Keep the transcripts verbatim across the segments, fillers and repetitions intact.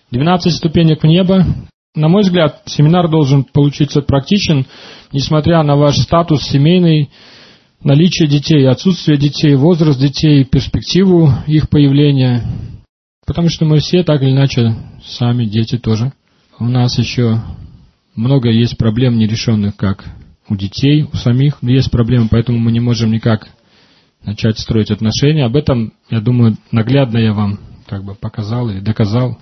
двенадцать ступенек в небо. На мой взгляд, семинар должен получиться практичен, несмотря на ваш статус семейный, наличие детей, отсутствие детей, возраст детей, перспективу их появления. Потому что мы все так или иначе сами дети тоже. У нас еще много есть проблем нерешенных, как у детей, у самих есть проблемы, поэтому мы не можем никак начать строить отношения. Об этом, я думаю, наглядно я вам как бы показал и доказал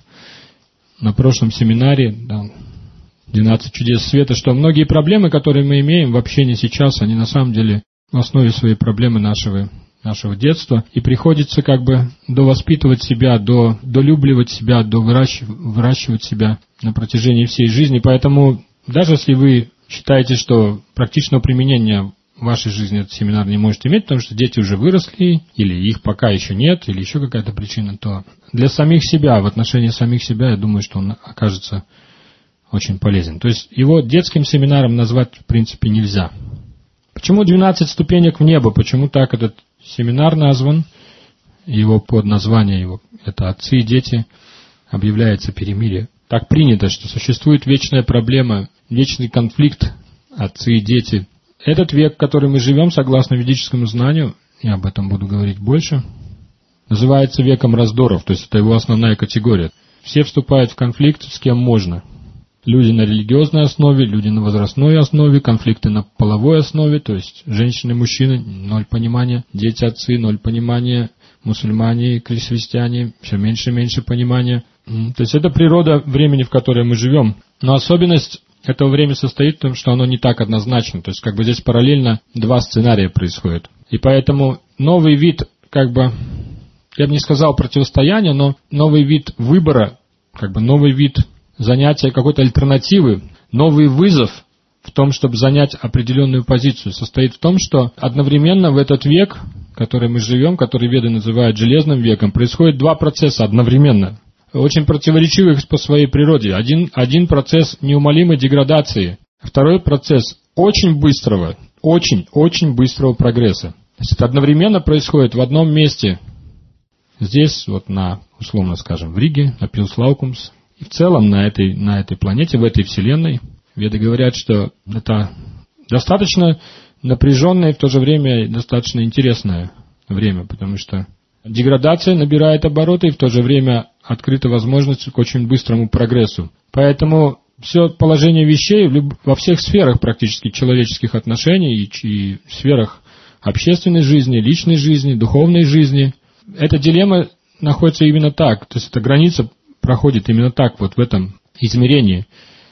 на прошлом семинаре, да, «двенадцать чудес света», что многие проблемы, которые мы имеем в общении сейчас, они на самом деле в основе своей проблемы нашего, нашего детства. И приходится как бы довоспитывать себя, до, долюбливать себя, довыращивать выращивать себя на протяжении всей жизни. Поэтому даже если вы считаете, что практичного применения в вашей жизни этот семинар не может иметь, потому что дети уже выросли, или их пока еще нет, или еще какая-то причина, то для самих себя, в отношении самих себя, я думаю, что он окажется очень полезен. То есть его детским семинаром назвать в принципе нельзя. Почему двенадцать ступенек в небо? Почему так этот семинар назван? Его подназвание его это «Отцы и дети» объявляется перемирие. Так принято, что существует вечная проблема, вечный конфликт отцы и дети. Этот век, в который мы живем, согласно ведическому знанию, я об этом буду говорить больше, называется веком раздоров, то есть это его основная категория. Все вступают в конфликт с кем можно. Люди на религиозной основе, люди на возрастной основе, конфликты на половой основе, то есть женщины и мужчины, ноль понимания, дети, отцы, ноль понимания, мусульмане, христиане, все меньше и меньше понимания. То есть это природа времени, в которой мы живем. Но особенность этого времени состоит в том, что оно не так однозначно. То есть как бы здесь параллельно два сценария происходят. И поэтому новый вид, как бы, я бы не сказал противостояния, но новый вид выбора, как бы новый вид занятия какой-то альтернативы, новый вызов в том, чтобы занять определенную позицию, состоит в том, что одновременно в этот век, в который мы живем, который веды называют железным веком, происходит два процесса одновременно, очень противоречивых по своей природе. Один, один процесс неумолимой деградации, второй процесс очень быстрого, очень-очень быстрого прогресса. То есть это одновременно происходит в одном месте, здесь, вот на, условно скажем, в Риге, на Пилс Лаукумс, и в целом на этой, на этой планете, в этой вселенной. Веды говорят, что это достаточно напряженное и в то же время достаточно интересное время, потому что деградация набирает обороты и в то же время открыта возможность к очень быстрому прогрессу. Поэтому все положение вещей во всех сферах практически человеческих отношений и, и сферах общественной жизни, личной жизни, духовной жизни, эта дилемма находится именно так. То есть эта граница проходит именно так, вот в этом измерении.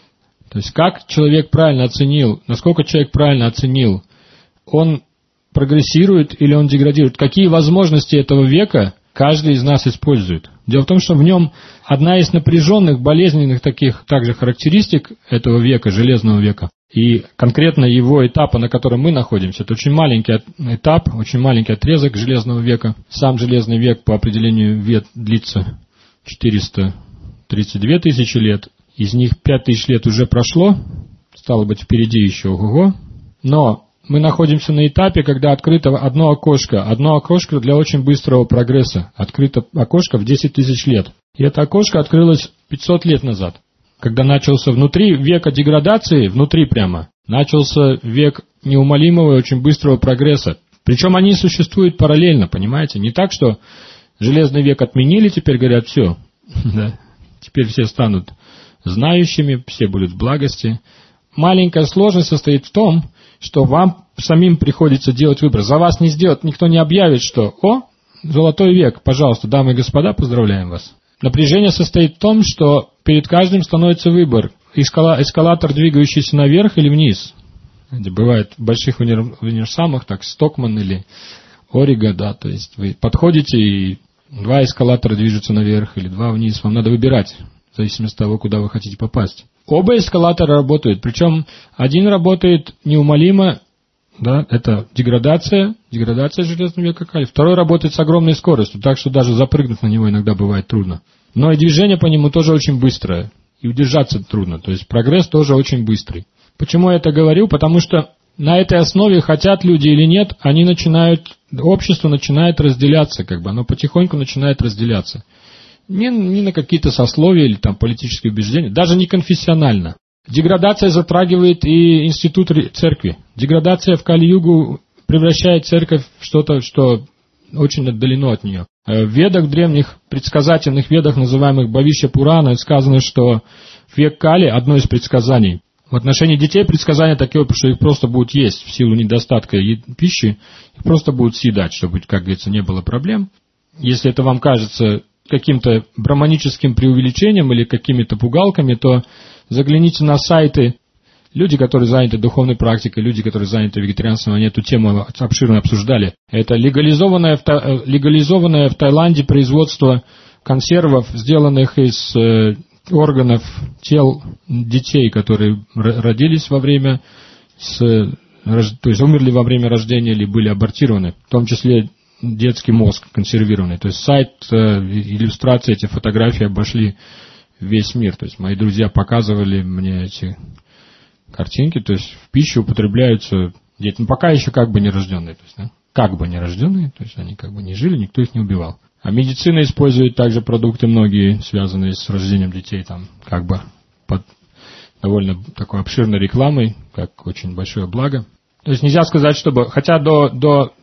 То есть как человек правильно оценил, насколько человек правильно оценил, он прогрессирует или он деградирует, какие возможности этого века каждый из нас использует. Дело в том, что в нем одна из напряженных, болезненных таких также характеристик этого века, железного века, и конкретно его этапа, на котором мы находимся, это очень маленький этап, очень маленький отрезок железного века. Сам железный век по определению вет длится четыреста тридцать две тысячи лет, из них пять тысяч лет уже прошло, стало быть, впереди еще ого-го, но мы находимся на этапе, когда открыто одно окошко, одно окошко для очень быстрого прогресса, открыто окошко в десять тысяч лет. И это окошко открылось пятьсот лет назад, когда начался внутри века деградации, внутри прямо, начался век неумолимого и очень быстрого прогресса. Причем они существуют параллельно, понимаете? Не так, что железный век отменили, теперь говорят, все, да, теперь все станут знающими, все будут в благости. Маленькая сложность состоит в том, что вам самим приходится делать выбор. За вас не сделать, никто не объявит, что «О, золотой век, пожалуйста, дамы и господа, поздравляем вас». Напряжение состоит в том, что перед каждым становится выбор. Эскала, эскалатор, двигающийся наверх или вниз. Бывает в больших универсамах, так Стокман или Ориго, да, то есть вы подходите и два эскалатора движутся наверх или два вниз, вам надо выбирать, в зависимости от того, куда вы хотите попасть. Оба эскалатора работают, причем один работает неумолимо, да, это деградация, деградация железного века кали. Второй работает с огромной скоростью, так что даже запрыгнуть на него иногда бывает трудно. Но и движение по нему тоже очень быстрое, и удержаться трудно, то есть прогресс тоже очень быстрый. Почему я это говорю? Потому что на этой основе, хотят люди или нет, они начинают, общество начинает разделяться, как бы, оно потихоньку начинает разделяться. ни, ни на какие-то сословия или там политические убеждения, даже не конфессионально. Деградация затрагивает и институт церкви. Деградация в Кали-югу превращает церковь в что-то, что очень отдалено от нее. В ведах, в древних предсказательных ведах, называемых Бхавишья Пурана, сказано, что в век Кали, одно из предсказаний, в отношении детей предсказание такое, что их просто будут есть в силу недостатка пищи, их просто будут съедать, чтобы, как говорится, не было проблем. Если это вам кажется каким-то браманическим преувеличением или какими-то пугалками, то загляните на сайты. Люди, которые заняты духовной практикой, люди, которые заняты вегетарианством, они эту тему обширно обсуждали. Это легализованное в, легализованное в Таиланде производство консервов, сделанных из э, органов тел детей, которые родились во время, с, то есть умерли во время рождения или были абортированы, в том числе детский мозг консервированный. То есть сайт, э, иллюстрации, эти фотографии обошли весь мир. То есть мои друзья показывали мне эти картинки, то есть в пищу употребляются дети, ну, пока еще как бы нерожденные, то есть, да, как бы нерожденные, то есть они как бы не жили, никто их не убивал. А медицина использует также продукты многие, связанные с рождением детей, там как бы под довольно такой обширной рекламой, как очень большое благо. То есть нельзя сказать, чтобы, хотя до, до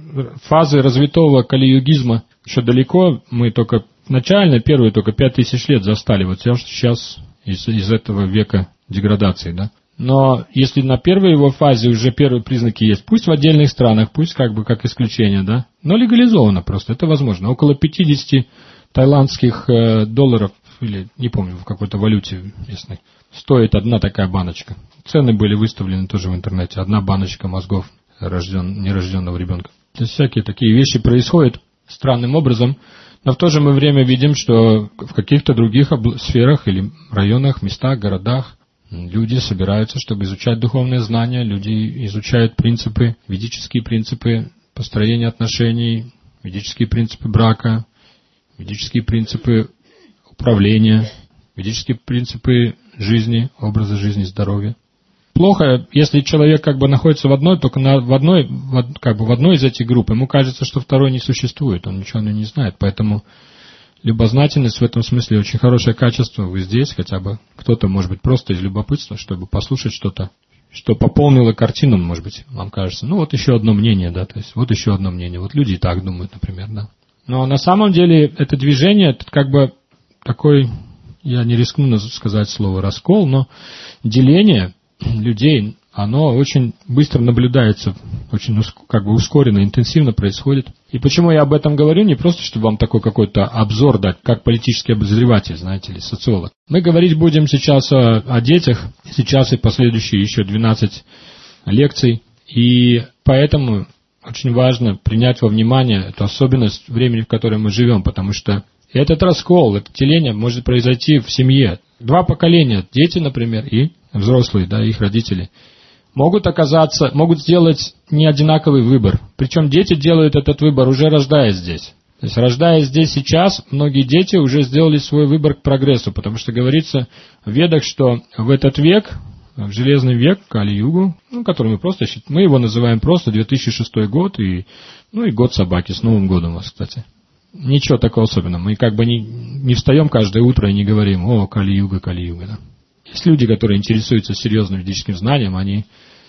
фазы развитого кали-югизма еще далеко, мы только начально, первые только пять тысяч лет застали, вот сейчас из, из этого века деградации, да. Но если на первой его фазе уже первые признаки есть, пусть в отдельных странах, пусть как бы как исключение, да, но легализовано просто, это возможно. Около пятьдесят тайландских э, долларов, или не помню, в какой-то валюте местной, стоит одна такая баночка. Цены были выставлены тоже в интернете. Одна баночка мозгов рожден, нерожденного ребенка. То есть всякие такие вещи происходят странным образом, но в то же мы время видим, что в каких-то других обл- сферах или районах, местах, городах люди собираются, чтобы изучать духовные знания, люди изучают принципы, ведические принципы построения отношений, ведические принципы брака, ведические принципы управления, ведические принципы жизни, образа жизни, здоровья. Плохо, если человек как бы находится в одной, только на, в одной, в, как бы в одной из этих групп, ему кажется, что второй не существует, он ничего не знает, поэтому любознательность в этом смысле очень хорошее качество. Вы здесь хотя бы, кто-то, может быть, просто из любопытства, чтобы послушать что-то, что пополнило картину, может быть, вам кажется. Ну, вот еще одно мнение, да, то есть вот еще одно мнение. Вот люди и так думают, например, да. Но на самом деле это движение, это как бы такой, я не рискну сказать слово раскол, но деление людей, оно очень быстро наблюдается, очень как бы ускоренно, интенсивно происходит. И почему я об этом говорю? Не просто, чтобы вам такой какой-то обзор дать, как политический обозреватель, знаете ли, социолог. Мы говорить будем сейчас о, о детях, сейчас и последующие еще двенадцать лекций. И поэтому очень важно принять во внимание эту особенность времени, в котором мы живем, потому что этот раскол, это деление может произойти в семье. Два поколения, дети, например, и взрослые, да, их родители, могут оказаться, могут сделать неодинаковый выбор. Причем дети делают этот выбор, уже рождаясь здесь. То есть, рождаясь здесь сейчас, многие дети уже сделали свой выбор к прогрессу, потому что говорится в Ведах, что в этот век, в Железный век, Кали-югу, ну, который мы просто, мы его называем просто две тысячи шестой год, и, ну, и год собаки, с Новым годом у вас, кстати. Ничего такого особенного. Мы как бы не, не встаем каждое утро и не говорим: о, Кали-юга, Кали-юга, да. Есть люди, которые интересуются серьезным ведическим знанием, они,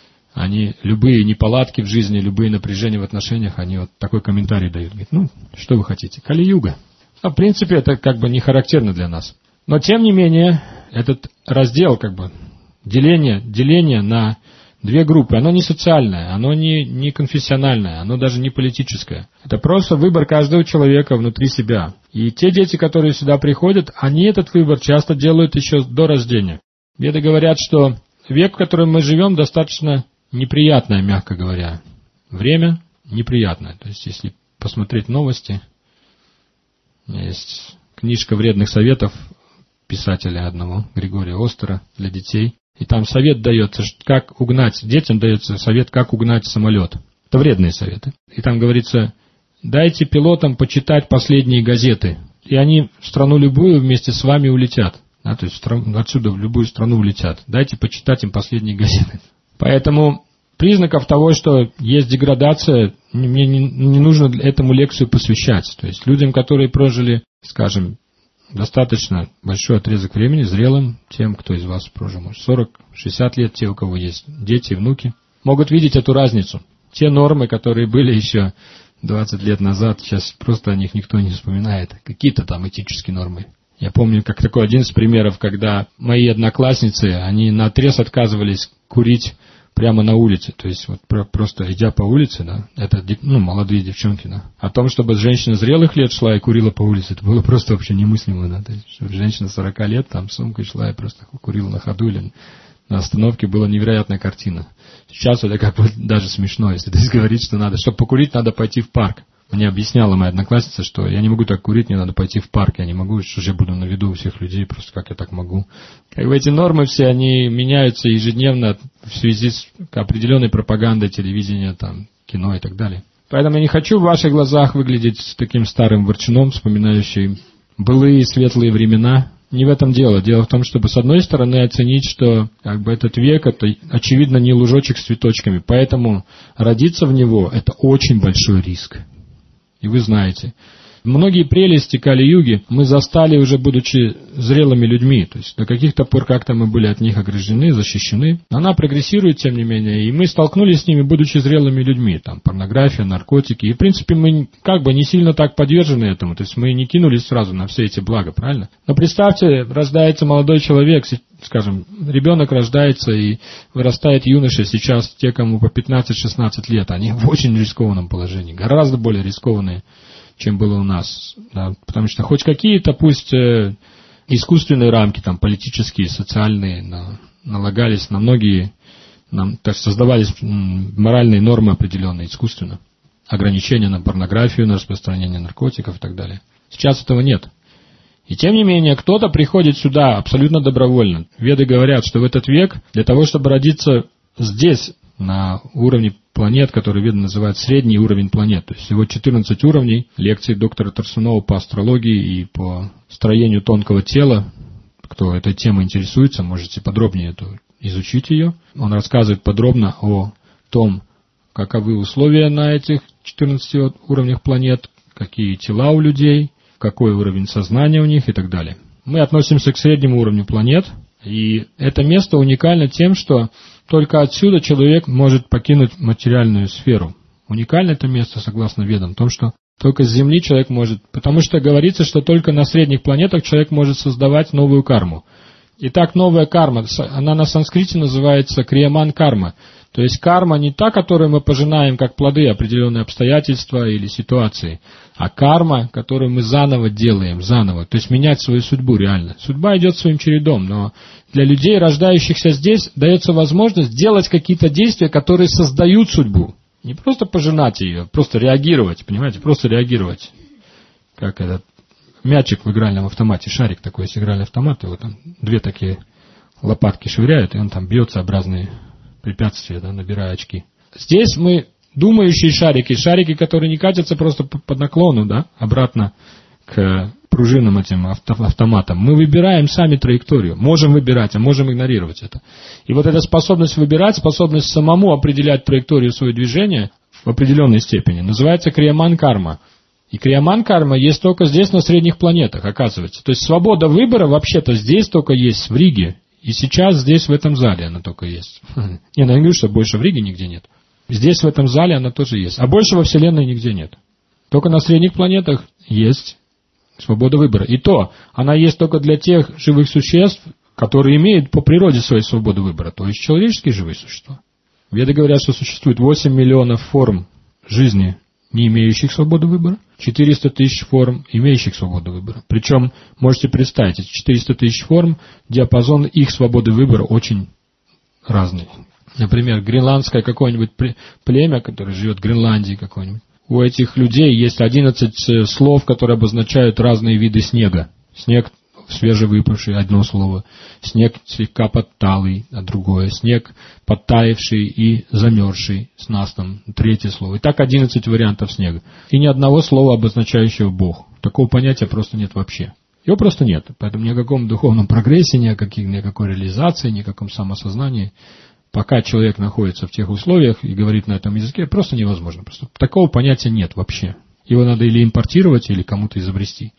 они любые неполадки в жизни, любые напряжения в отношениях, они вот такой комментарий дают. Говорят: ну, что вы хотите, Кали-юга. А в принципе это как бы не характерно для нас. Но тем не менее, этот раздел, как бы, деление, деление на две группы, оно не социальное, оно не, не конфессиональное, оно даже не политическое. Это просто выбор каждого человека внутри себя. И те дети, которые сюда приходят, они этот выбор часто делают еще до рождения. Веды говорят, что век, в котором мы живем, достаточно неприятное, мягко говоря. Время неприятное. То есть, если посмотреть новости, у меня есть книжка вредных советов писателя одного, Григория Остера, для детей. И там совет дается, как угнать, детям дается совет, как угнать самолет. Это вредные советы. И там говорится: дайте пилотам почитать последние газеты, и они в страну любую вместе с вами улетят. Да, то есть в страну, отсюда в любую страну улетят. Дайте почитать им последние газеты. Поэтому признаков того, что есть деградация, мне не, не нужно этому лекцию посвящать. То есть людям, которые прожили, скажем, достаточно большой отрезок времени зрелым тем, кто из вас прожил, может, сорок-шестьдесят лет, те, у кого есть дети и внуки, могут видеть эту разницу. Те нормы, которые были еще двадцать лет назад, сейчас просто о них никто не вспоминает. Какие-то там этические нормы. Я помню, как такой один из примеров, когда мои одноклассницы, они наотрез отказывались курить прямо на улице. То есть вот просто идя по улице, да, это ну, молодые девчонки, да. О том, чтобы женщина зрелых лет шла и курила по улице, это было просто вообще немыслимо, да. То есть, чтобы женщина сорока лет там с сумкой шла и просто курила на ходу или на остановке, была невероятная картина. Сейчас это как бы даже смешно, если ты говоришь, что надо, чтобы покурить, надо пойти в парк. Мне объясняла моя одноклассница, что я не могу так курить, мне надо пойти в парк, я не могу, что же я буду на виду у всех людей, просто как я так могу. Как бы эти нормы все, они меняются ежедневно в связи с определенной пропагандой телевидения, там, кино и так далее. Поэтому я не хочу в ваших глазах выглядеть таким старым ворчуном, вспоминающим былые светлые времена. Не в этом дело. Дело в том, чтобы с одной стороны оценить, что как бы этот век, это очевидно не лужочек с цветочками, поэтому родиться в него – это очень большой риск. И вы знаете, многие прелести Кали-юги мы застали уже будучи зрелыми людьми. То есть до каких-то пор как-то мы были от них ограждены, защищены. Она прогрессирует, тем не менее, и мы столкнулись с ними, будучи зрелыми людьми. Там порнография, наркотики. И в принципе мы как бы не сильно так подвержены этому. То есть мы не кинулись сразу на все эти блага, правильно? Но представьте, рождается молодой человек, скажем, ребенок рождается и вырастает юноша, сейчас те, кому по пятнадцать-шестнадцать лет, они в очень рискованном положении, гораздо более рискованные, чем было у нас. Да, потому что хоть какие-то, пусть э, искусственные рамки, там, политические, социальные, на, налагались на многие, нам, так создавались м, моральные нормы определенные, искусственно. Ограничения на порнографию, на распространение наркотиков и так далее. Сейчас этого нет. И тем не менее, кто-то приходит сюда абсолютно добровольно. Веды говорят, что в этот век, для того, чтобы родиться здесь, на уровне планет, которые веды называют средний уровень планет, то есть всего четырнадцать уровней, лекции доктора Тарсунова по астрологии и по строению тонкого тела. Кто этой темой интересуется, можете подробнее эту изучить ее. Он рассказывает подробно о том, каковы условия на этих четырнадцати уровнях планет, какие тела у людей, какой уровень сознания у них и так далее. Мы относимся к среднему уровню планет, и это место уникально тем, что только отсюда человек может покинуть материальную сферу. Уникально это место, согласно ведам, в том, что только с Земли человек может, потому что говорится, что только на средних планетах человек может создавать новую карму. Итак, новая карма, она на санскрите называется крияман-карма. То есть карма не та, которую мы пожинаем как плоды определенные обстоятельства или ситуации, а карма, которую мы заново делаем, заново, то есть менять свою судьбу реально. Судьба идет своим чередом, но для людей, рождающихся здесь, дается возможность делать какие-то действия, которые создают судьбу. Не просто пожинать ее, просто реагировать, понимаете, просто реагировать. Как этот мячик в игральном автомате, шарик такой, есть игральный автомат, его там две такие лопатки швыряют, и он там бьется об разные препятствия, да, набирая очки. Здесь мы думающие шарики, шарики, которые не катятся просто под наклону, да, обратно к пружинам этим автоматам. Мы выбираем сами траекторию. Можем выбирать, а можем игнорировать это. И вот эта способность выбирать, способность самому определять траекторию своего движения в определенной степени, называется крияман-карма. И крияман-карма есть только здесь, на средних планетах, оказывается. То есть свобода выбора вообще-то здесь только есть, в Риге. И сейчас здесь, в этом зале, она только есть. Не, я не говорю, что больше в Риге нигде нет. Здесь, в этом зале, она тоже есть. А больше во Вселенной нигде нет. Только на средних планетах есть свобода выбора. И то, она есть только для тех живых существ, которые имеют по природе своей свободу выбора. То есть человеческие живые существа. Веды говорят, что существует восемь миллионов форм жизни, не имеющих свободы выбора, четыреста тысяч форм, имеющих свободу выбора. Причем, можете представить, эти четыреста тысяч форм, диапазон их свободы выбора очень разный. Например, гренландское какое-нибудь племя, которое живет в Гренландии какое-нибудь. У этих людей есть одиннадцать слов, которые обозначают разные виды снега. Снег свежевыпавший, одно слово. Снег слегка подталый, а другое. Снег подтаявший и замерзший с настом, третье слово. И так одиннадцать вариантов снега. И ни одного слова, обозначающего Бог. Такого понятия просто нет вообще. Его просто нет. Поэтому ни о каком духовном прогрессе, ни о, каких, ни о какой реализации, ни о каком самосознании, пока человек находится в тех условиях и говорит на этом языке, просто невозможно. Просто такого понятия нет вообще. Его надо или импортировать, или кому-то изобрести.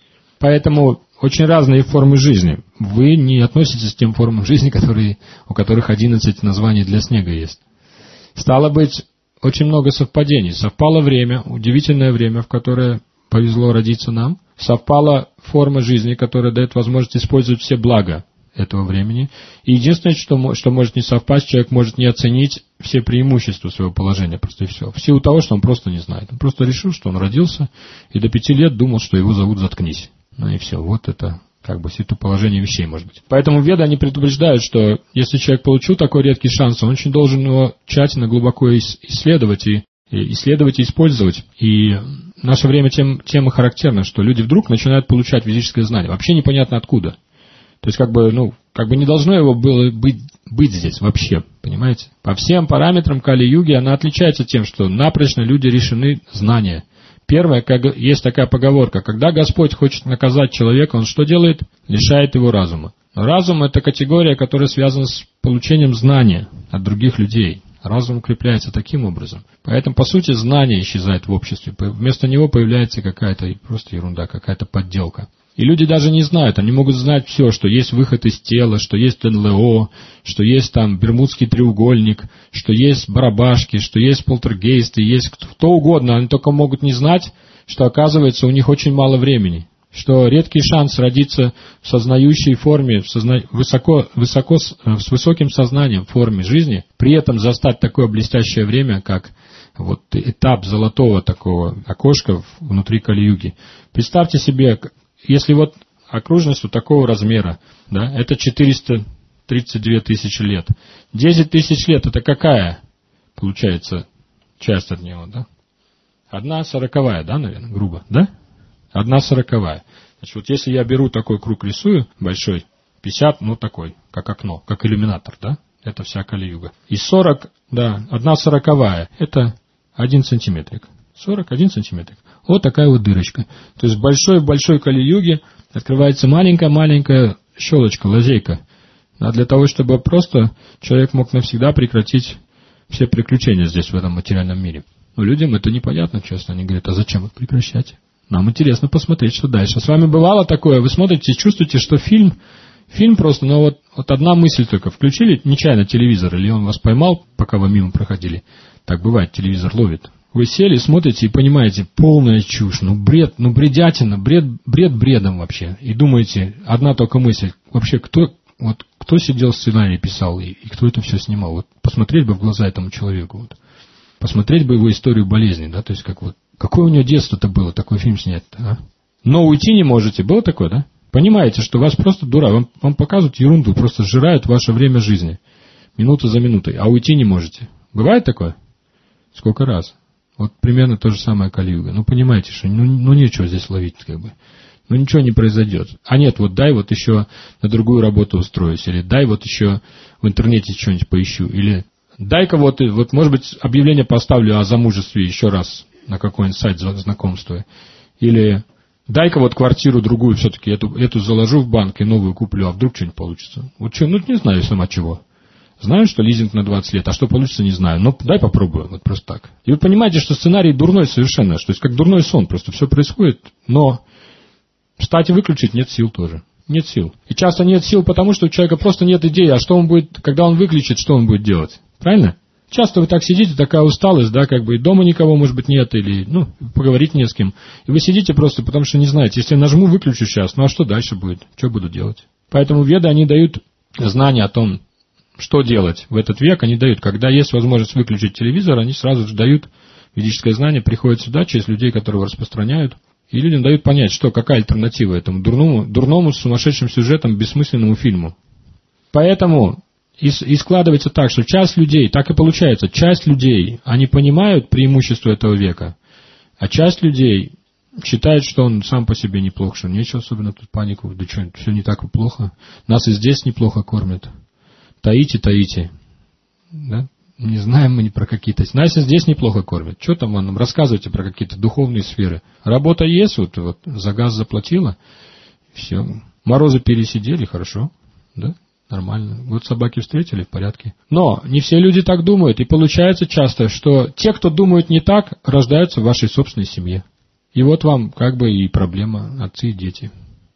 Поэтому очень разные формы жизни. Вы не относитесь к тем формам жизни, которые, у которых одиннадцать названий для снега есть. Стало быть, очень много совпадений. Совпало время, удивительное время, в которое повезло родиться нам. Совпала форма жизни, которая дает возможность использовать все блага этого времени. И единственное, что, что может не совпасть, человек может не оценить все преимущества своего положения, просто и все. В силу того, что он просто не знает. Он просто решил, что он родился, и до пяти лет думал, что его зовут «Заткнись». Ну и все. Вот это как бы ситуация положения вещей, может быть. Поэтому веды, они предупреждают, что если человек получил такой редкий шанс, он очень должен его тщательно, глубоко исследовать и, и исследовать и использовать. И в наше время тем, тем и характерно, что люди вдруг начинают получать физическое знание. Вообще непонятно откуда. То есть, как бы, ну, как бы не должно его было быть, быть здесь вообще, понимаете? По всем параметрам Кали-юги она отличается тем, что напрочно люди решены знания. Первое, как, есть такая поговорка, когда Господь хочет наказать человека, Он что делает? Лишает его разума. Но разум – это категория, которая связана с получением знания от других людей. Разум укрепляется таким образом. Поэтому, по сути, знание исчезает в обществе. Вместо него появляется какая-то просто ерунда, какая-то подделка. И люди даже не знают, они могут знать все, что есть выход из тела, что есть эн эл о, что есть там Бермудский треугольник, что есть барабашки, что есть полтергейсты, есть кто угодно. Они только могут не знать, что, оказывается, у них очень мало времени, что редкий шанс родиться в сознающей форме, в созна... высоко, высоко, с высоким сознанием в форме жизни, при этом застать такое блестящее время, как вот этап золотого такого окошка внутри Кали-юги. Представьте себе, если вот окружность вот такого размера, да, это четыреста тридцать две тысячи лет. десять тысяч лет, это какая, получается, часть от него, да? Одна сороковая, да, наверное, грубо, да? Одна сороковая. Значит, вот если я беру такой круг, рисую большой, пятьдесят, ну такой, как окно, как иллюминатор, да? Это вся Кали-юга. И сорок, да, одна сороковая, это один сантиметрик. сорок один сантиметрик. Вот такая вот дырочка. То есть в большой-большой Кали-юге открывается маленькая-маленькая щелочка, лазейка. А для того, чтобы просто человек мог навсегда прекратить все приключения здесь, в этом материальном мире. Но людям это непонятно, честно. Они говорят, а зачем их прекращать? Нам интересно посмотреть, что дальше. С вами бывало такое, вы смотрите, чувствуете, что фильм, фильм просто, но вот, вот одна мысль только. Включили нечаянно телевизор, или он вас поймал, пока вы мимо проходили. Так бывает, телевизор ловит. Вы сели, смотрите и понимаете, полная чушь, ну бред, ну бредятина, бред, бред бредом вообще. И думаете, одна только мысль, вообще кто, вот, кто сидел сценарий писал и, и кто это все снимал? Вот посмотреть бы в глаза этому человеку, вот. Посмотреть бы его историю болезни, да, то есть как вот, какое у него детство-то было, такой фильм снять, а? Но уйти не можете, было такое, да? Понимаете, что вас просто дурак, вам, вам показывают ерунду, просто сжирают ваше время жизни, минута за минутой, а уйти не можете. Бывает такое? Сколько раз? Вот примерно то же самое Кали-юга. Ну, понимаете, что ну, ну нечего здесь ловить, как бы. Ну, ничего не произойдет. А нет, вот дай вот еще на другую работу устроюсь, или дай вот еще в интернете что-нибудь поищу, или дай-ка вот, вот, может быть, объявление поставлю о замужестве еще раз на какой-нибудь сайт знакомства, или дай-ка вот квартиру другую все-таки, эту, эту заложу в банк и новую куплю, а вдруг что-нибудь получится. Вот что, ну, не знаю сама чего. Знаю, что лизинг на двадцать лет, а что получится, не знаю. Но дай попробую, вот просто так. И вы понимаете, что сценарий дурной совершенно, что есть как дурной сон, просто все происходит, но встать и выключить нет сил тоже. Нет сил. И часто нет сил, потому что у человека просто нет идеи, а что он будет, когда он выключит, что он будет делать. Правильно? Часто вы так сидите, такая усталость, да, как бы и дома никого, может быть, нет, или, ну, поговорить не с кем. И вы сидите просто, потому что не знаете, если я нажму, выключу сейчас, ну а что дальше будет? Что буду делать? Поэтому веды, они дают знания о том, что делать в этот век, они дают. Когда есть возможность выключить телевизор, они сразу же дают ведическое знание, приходят сюда через людей, которые его распространяют, и людям дают понять, что, какая альтернатива этому дурному, дурному сумасшедшим сюжетом, бессмысленному фильму. Поэтому и, и складывается так, что часть людей, так и получается, часть людей, они понимают преимущество этого века, а часть людей считает, что он сам по себе неплох, что нечего особенно тут панику, да что, все не так и плохо, нас и здесь неплохо кормят. Таите, таите. Да? Не знаем мы ни про какие-то... Нас и здесь неплохо кормят. Что там вам рассказывайте про какие-то духовные сферы? Работа есть, вот, вот за газ заплатила, все. Морозы пересидели, хорошо, да? Нормально. Вот собаки встретили, в порядке. Но не все люди так думают, и получается часто, что те, кто думают не так, рождаются в вашей собственной семье. И вот вам как бы и проблема, отцы и дети.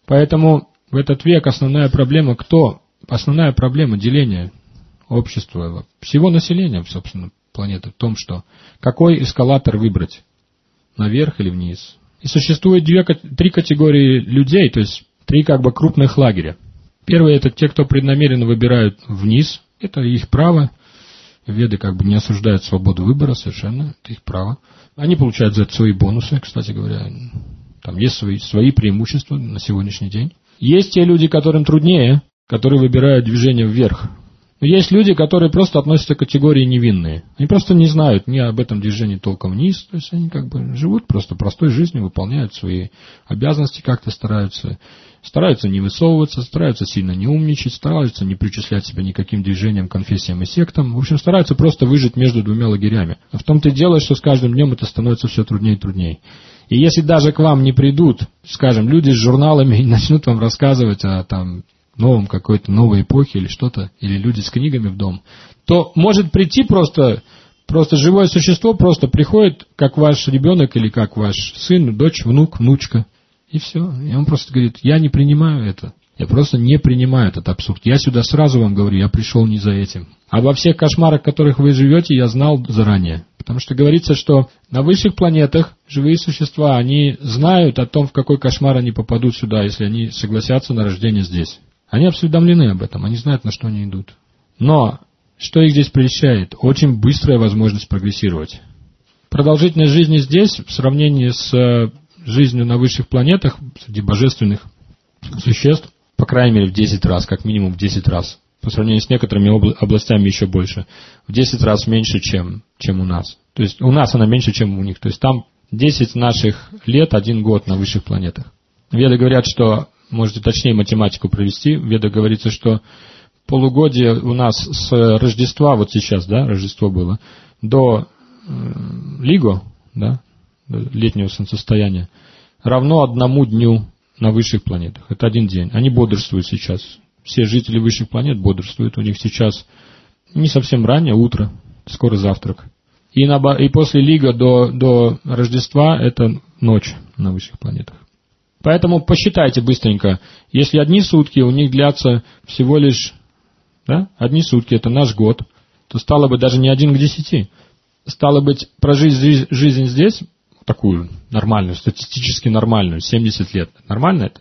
Поэтому в этот век основная проблема кто? Основная проблема деления общества, всего населения, собственно, планеты в том, что какой эскалатор выбрать, наверх или вниз. И существует две, три категории людей, то есть три как бы крупных лагеря. Первое — это те, кто преднамеренно выбирают вниз, это их право. Веды как бы не осуждают свободу выбора совершенно, это их право. Они получают за это свои бонусы, кстати говоря. Там есть свои, свои преимущества на сегодняшний день. Есть те люди, которым труднее, которые выбирают движение вверх. Но есть люди, которые просто относятся к категории невинные. Они просто не знают ни об этом движении толком вниз. То есть они как бы живут просто простой жизнью, выполняют свои обязанности, как-то стараются. Стараются не высовываться, стараются сильно не умничать, стараются не причислять себя никаким движениям, конфессиям и сектам. В общем, стараются просто выжить между двумя лагерями. А в том-то и дело, что с каждым днем это становится все труднее и труднее. И если даже к вам не придут, скажем, люди с журналами и начнут вам рассказывать о там новом какой-то новой эпохе или что-то, или люди с книгами в дом, то может прийти просто, просто живое существо, просто приходит, как ваш ребенок или как ваш сын, дочь, внук, внучка, и все. И он просто говорит: я не принимаю это, я просто не принимаю этот абсурд. Я сюда сразу вам говорю, я пришел не за этим. А во всех кошмарах, в которых вы живете, я знал заранее. Потому что говорится, что на высших планетах живые существа, они знают о том, в какой кошмар они попадут сюда, если они согласятся на рождение здесь. Они осведомлены об этом, они знают, на что они идут. Но что их здесь прельщает? Очень быстрая возможность прогрессировать. Продолжительность жизни здесь, в сравнении с жизнью на высших планетах, среди божественных существ, по крайней мере в десять раз, как минимум в десять раз. По сравнению с некоторыми областями еще больше. В десять раз меньше, чем, чем у нас. То есть у нас она меньше, чем у них. То есть там десять наших лет, один год на высших планетах. Веды говорят, что, можете точнее математику провести, в Ведах говорится, что полугодие у нас с Рождества, вот сейчас, да, Рождество было, до э, Лиго, да, летнего солнцестояния, равно одному дню на высших планетах. Это один день. Они бодрствуют сейчас. Все жители высших планет бодрствуют. У них сейчас не совсем раннее утро, скоро завтрак. И, на, и после Лига до, до Рождества это ночь на высших планетах. Поэтому посчитайте быстренько. Если одни сутки у них длятся всего лишь, да, одни сутки, это наш год, то стало бы даже не один к десяти. Стало быть, прожить жизнь здесь, такую нормальную, статистически нормальную, семьдесят лет. Нормально это?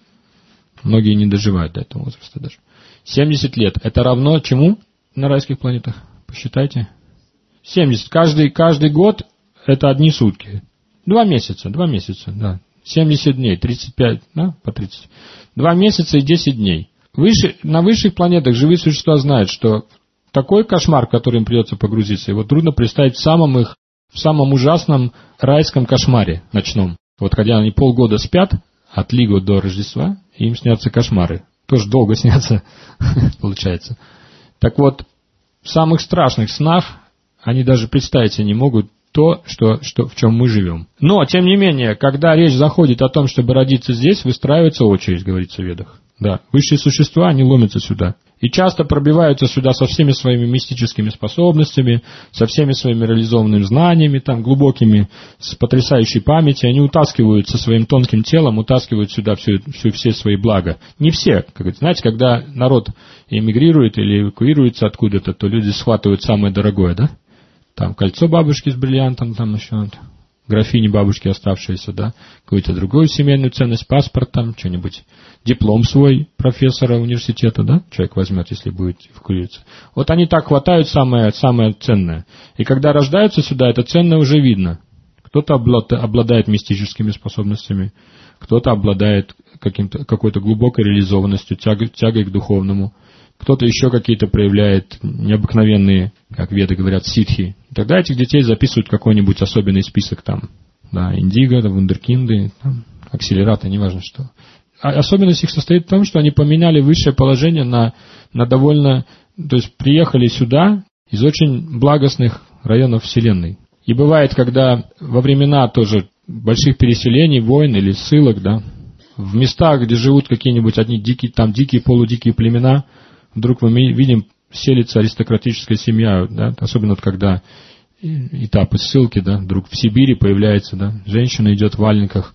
Многие не доживают до этого возраста даже. семьдесят лет. Это равно чему на райских планетах? Посчитайте. семьдесят. Каждый, каждый год это одни сутки. Два месяца, два месяца, да. семьдесят дней, тридцать пять, да, по тридцать. Два месяца и десять дней. Выше, на высших планетах живые существа знают, что такой кошмар, в который им придется погрузиться, его трудно представить в самом их, в самом ужасном райском кошмаре ночном. Вот когда они полгода спят, от Лига до Рождества, и им снятся кошмары. Тоже долго снятся, получается. Так вот, в самых страшных снах они даже представить себе не могут то, что, что, в чем мы живем. Но, тем не менее, когда речь заходит о том, чтобы родиться здесь, выстраивается очередь, говорится в Ведах. Да, высшие существа, они ломятся сюда. И часто пробиваются сюда со всеми своими мистическими способностями, со всеми своими реализованными знаниями, там, глубокими, с потрясающей памятью. Они утаскивают со своим тонким телом, утаскивают сюда все, все, все свои блага. Не все. Как, знаете, когда народ эмигрирует или эвакуируется откуда-то, то люди схватывают самое дорогое, да? Там кольцо бабушки с бриллиантом, там еще графини бабушки оставшиеся, да, какую-то другую семейную ценность, паспорт там, что-нибудь, диплом свой профессора университета, да, человек возьмет, если будет эвакуироваться. Вот они так хватают самое, самое ценное. И когда рождаются сюда, это ценное уже видно. Кто-то обладает мистическими способностями, кто-то обладает каким-то, какой-то глубокой реализованностью, тягой, тягой к духовному. Кто-то еще какие-то проявляет необыкновенные, как веды говорят, ситхи. И тогда этих детей записывают в какой-нибудь особенный список там. Да, индиго, да, вундеркинды, там, акселераты, неважно что. А особенность их состоит в том, что они поменяли высшее положение на, на довольно... То есть приехали сюда из очень благостных районов Вселенной. И бывает, когда во времена тоже больших переселений, войн или ссылок, да, в местах, где живут какие-нибудь одни дикие, там дикие, полудикие племена, вдруг мы видим, селится аристократическая семья, да, особенно вот когда этапы ссылки, да, вдруг в Сибири появляется, да, женщина идет в валенках,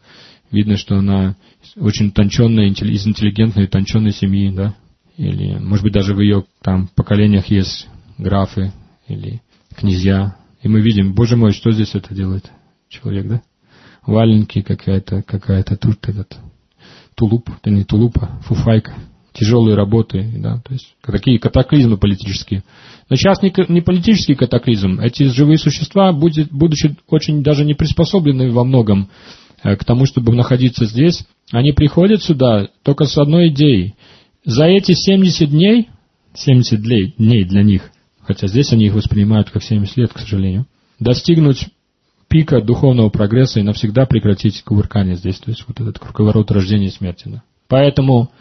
видно, что она очень утонченная, из интеллигентной, утонченной семьи, да, или, может быть, даже в ее там поколениях есть графы или князья, и мы видим, боже мой, что здесь это делает человек, да? Валенки какая-то, какая-то тут этот тулуп, это не тулупа, фуфайка, тяжелые работы, да, то есть такие катаклизмы политические. Но сейчас не, не политический катаклизм, эти живые существа, будет, будучи очень даже не приспособлены во многом к тому, чтобы находиться здесь, они приходят сюда только с одной идеей. За эти семьдесят дней, семьдесят дней для них, хотя здесь они их воспринимают как семьдесят лет, к сожалению, достигнуть пика духовного прогресса и навсегда прекратить кувыркание здесь, то есть вот этот круговорот рождения и смерти. Да. Поэтому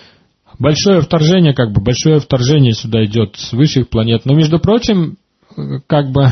большое вторжение, как бы, большое вторжение сюда идет с высших планет. Но, между прочим, как бы,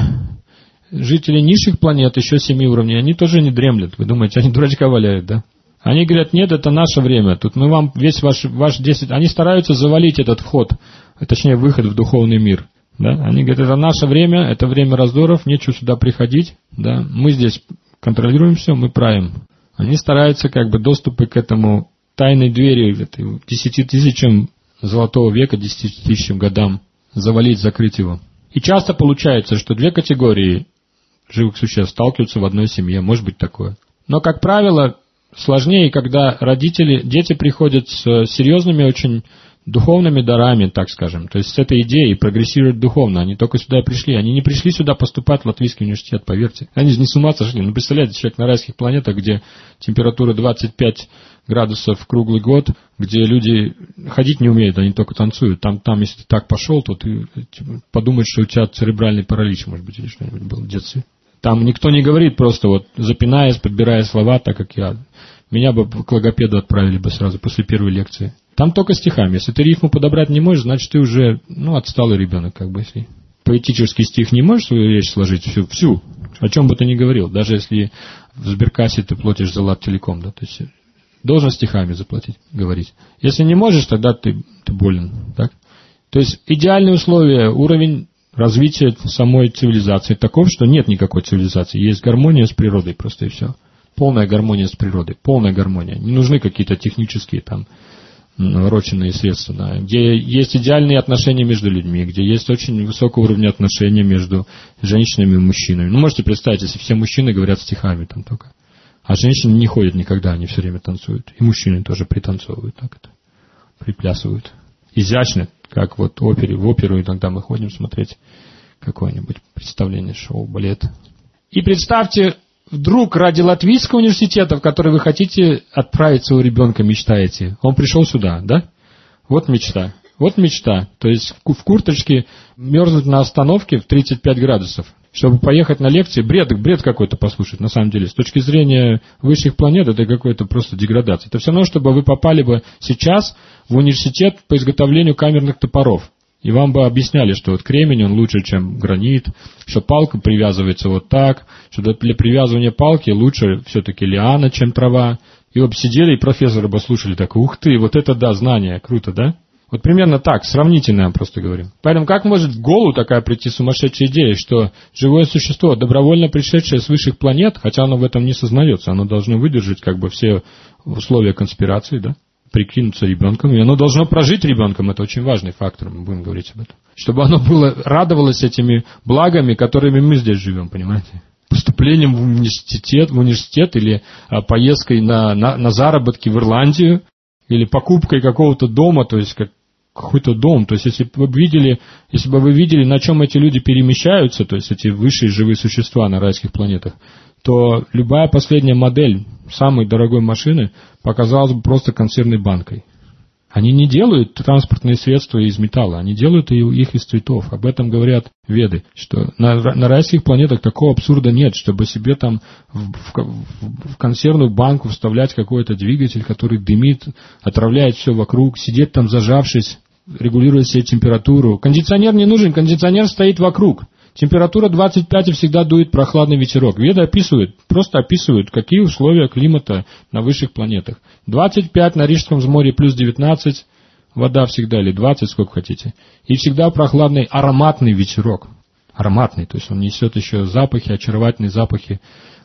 жители низших планет, еще семи уровней, они тоже не дремлют. Вы думаете, они дурачка валяют, да? Они говорят, нет, это наше время. Тут мы вам весь ваш, ваш десять... Они стараются завалить этот вход, точнее, выход в духовный мир. Да? Они говорят, это наше время, это время раздоров, нечего сюда приходить. Да? Мы здесь контролируем все, мы правим. Они стараются, как бы, доступы к этому тайной двери, десяти тысячам золотого века, десяти тысячам годам завалить, закрыть его. И часто получается, что две категории живых существ сталкиваются в одной семье, может быть такое. Но, как правило, сложнее, когда родители, дети приходят с серьезными очень духовными дарами, так скажем, то есть с этой идеей прогрессируют духовно. Они только сюда и пришли. Они не пришли сюда поступать в Латвийский университет, поверьте. Они же не с ума сошли. Ну, представляете, человек на райских планетах, где температура двадцать пять градусов круглый год, где люди ходить не умеют, они только танцуют. Там, там если ты так пошел, то ты подумаешь, что у тебя церебральный паралич, может быть, или что-нибудь было в детстве. Там никто не говорит просто вот, запинаясь, подбирая слова, так как я. Меня бы к логопеду отправили бы сразу после первой лекции. Там только стихами. Если ты рифму подобрать не можешь, значит, ты уже, ну, отсталый ребенок, как бы, если поэтический стих не можешь свою речь сложить всю, всю, о чем бы ты ни говорил, даже если в Сберкассе ты платишь за Латтелеком, да, то есть должен стихами заплатить, говорить. Если не можешь, тогда ты, ты болен, так? То есть идеальные условия, уровень развития самой цивилизации таков, что нет никакой цивилизации, есть гармония с природой просто и все. Полная гармония с природой, полная гармония. Не нужны какие-то технические там навороченные средства, да, где есть идеальные отношения между людьми, где есть очень высокого уровня отношения между женщинами и мужчинами. Ну, можете представить, если все мужчины говорят стихами там только, а женщины не ходят никогда, они все время танцуют. И мужчины тоже пританцовывают, так это, приплясывают. Изящно, как вот в опере, в оперу иногда мы ходим смотреть какое-нибудь представление, шоу, балет. И представьте, вдруг ради Латвийского университета, в который вы хотите отправить своего ребенка, мечтаете, он пришел сюда, да? Вот мечта. Вот мечта. То есть в курточке мерзнуть на остановке в тридцать пять градусов, чтобы поехать на лекции. Бред, бред какой-то послушать, на самом деле. С точки зрения высших планет, это какая-то просто деградация. Это все равно, чтобы вы попали бы сейчас в университет по изготовлению камерных топоров. И вам бы объясняли, что вот кремень, он лучше, чем гранит, что палка привязывается вот так, что для привязывания палки лучше все-таки лиана, чем трава. И вот сидели, и профессора бы слушали так, ух ты, вот это да, знание, круто, да? Вот примерно так, сравнительно я просто говорю. Поэтому как может в голову такая прийти сумасшедшая идея, что живое существо, добровольно пришедшее с высших планет, хотя оно в этом не сознается, оно должно выдержать как бы все условия конспирации, да? Прикинуться ребенком, и оно должно прожить ребенком, это очень важный фактор, мы будем говорить об этом. Чтобы оно было, радовалось этими благами, которыми мы здесь живем, понимаете? Поступлением в университет, в университет или а, поездкой на, на, на заработки в Ирландию, или покупкой какого-то дома, то есть как, какой-то дом, то есть если бы вы видели, если бы вы видели, на чем эти люди перемещаются, то есть эти высшие живые существа на райских планетах, то любая последняя модель самой дорогой машины показалась бы просто консервной банкой. Они не делают транспортные средства из металла, они делают их из цветов. Об этом говорят веды, что на, на райских планетах такого абсурда нет, чтобы себе там в, в, в консервную банку вставлять какой-то двигатель, который дымит, отравляет все вокруг, сидеть там зажавшись, регулируя себе температуру. Кондиционер не нужен, кондиционер стоит вокруг. Температура двадцать пять и всегда дует прохладный ветерок. Веды описывают, просто описывают, какие условия климата на высших планетах. двадцать пять на Рижском море плюс девятнадцать, вода всегда, или двадцать, сколько хотите. И всегда прохладный ароматный ветерок. Ароматный, то есть он несет еще запахи, очаровательные запахи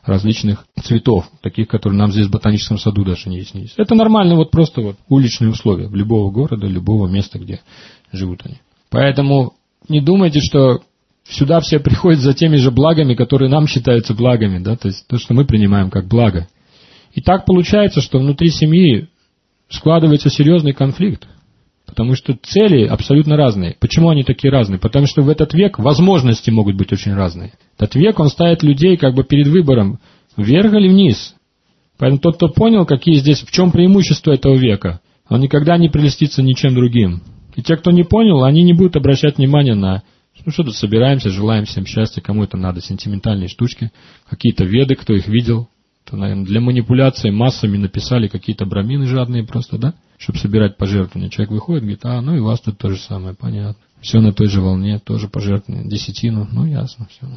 различных цветов, таких, которые нам здесь в ботаническом саду даже не снились. Это нормально, вот просто вот уличные условия любого города, любого места, где живут они. Поэтому не думайте, что сюда все приходят за теми же благами, которые нам считаются благами, да, то есть то, что мы принимаем как благо. И так получается, что внутри семьи складывается серьезный конфликт, потому что цели абсолютно разные. Почему они такие разные? Потому что в этот век возможности могут быть очень разные. Этот век, он ставит людей как бы перед выбором, вверх или вниз. Поэтому тот, кто понял, какие здесь, в чем преимущество этого века, он никогда не прелестится ничем другим. И те, кто не понял, они не будут обращать внимания на, ну что тут собираемся, желаем всем счастья, кому это надо, сентиментальные штучки, какие-то веды, кто их видел. То, наверное, для манипуляции массами написали какие-то брамины жадные просто, да, чтобы собирать пожертвования. Человек выходит, говорит, а, ну и у вас тут то же самое, понятно. Все на той же волне, тоже пожертвования, десятину, ну ясно, все.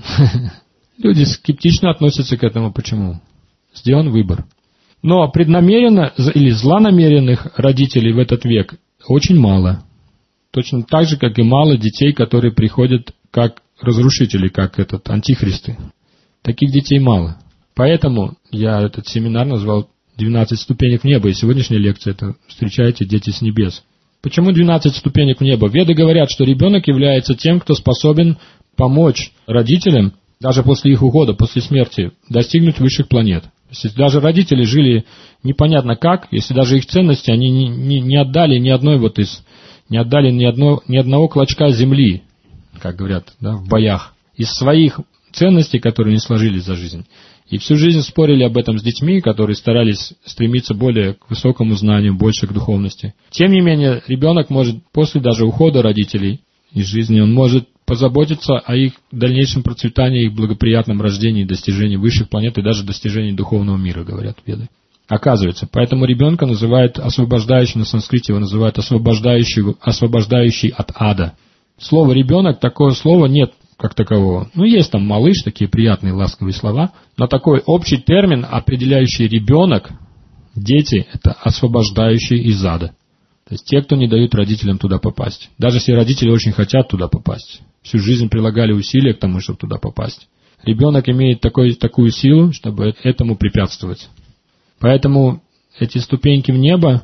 Люди скептично относятся к этому. Почему? Сделан выбор. Но преднамеренно или злонамеренных родителей в этот век очень мало. Точно так же, как и мало детей, которые приходят как разрушители, как этот антихристы. Таких детей мало. Поэтому я этот семинар назвал «двенадцать ступенек в небо», и сегодняшняя лекция это «Встречайте, дети с небес». Почему двенадцать ступенек в небо? Веды говорят, что ребенок является тем, кто способен помочь родителям, даже после их ухода, после смерти, достигнуть высших планет. Если даже родители жили непонятно как, если даже их ценности они не, не, не отдали ни одной вот из, не отдали ни, одно, ни одного клочка земли, как говорят, да, в боях, из своих ценностей, которые не сложились за жизнь. И всю жизнь спорили об этом с детьми, которые старались стремиться более к высокому знанию, больше к духовности. Тем не менее, ребенок может после даже ухода родителей из жизни, он может позаботиться о их дальнейшем процветании, их благоприятном рождении, достижении высших планет и даже достижении духовного мира, говорят веды. Оказывается, поэтому ребенка называют освобождающим, на санскрите его называют освобождающий, освобождающий от ада. Слово «ребенок», такого слова нет как такового. Ну, есть там малыш, такие приятные ласковые слова, но такой общий термин, определяющий ребенок, дети, это освобождающий из ада. То есть те, кто не дают родителям туда попасть. Даже если родители очень хотят туда попасть. Всю жизнь прилагали усилия к тому, чтобы туда попасть. Ребенок имеет такой, такую силу, чтобы этому препятствовать. Поэтому эти ступеньки в небо,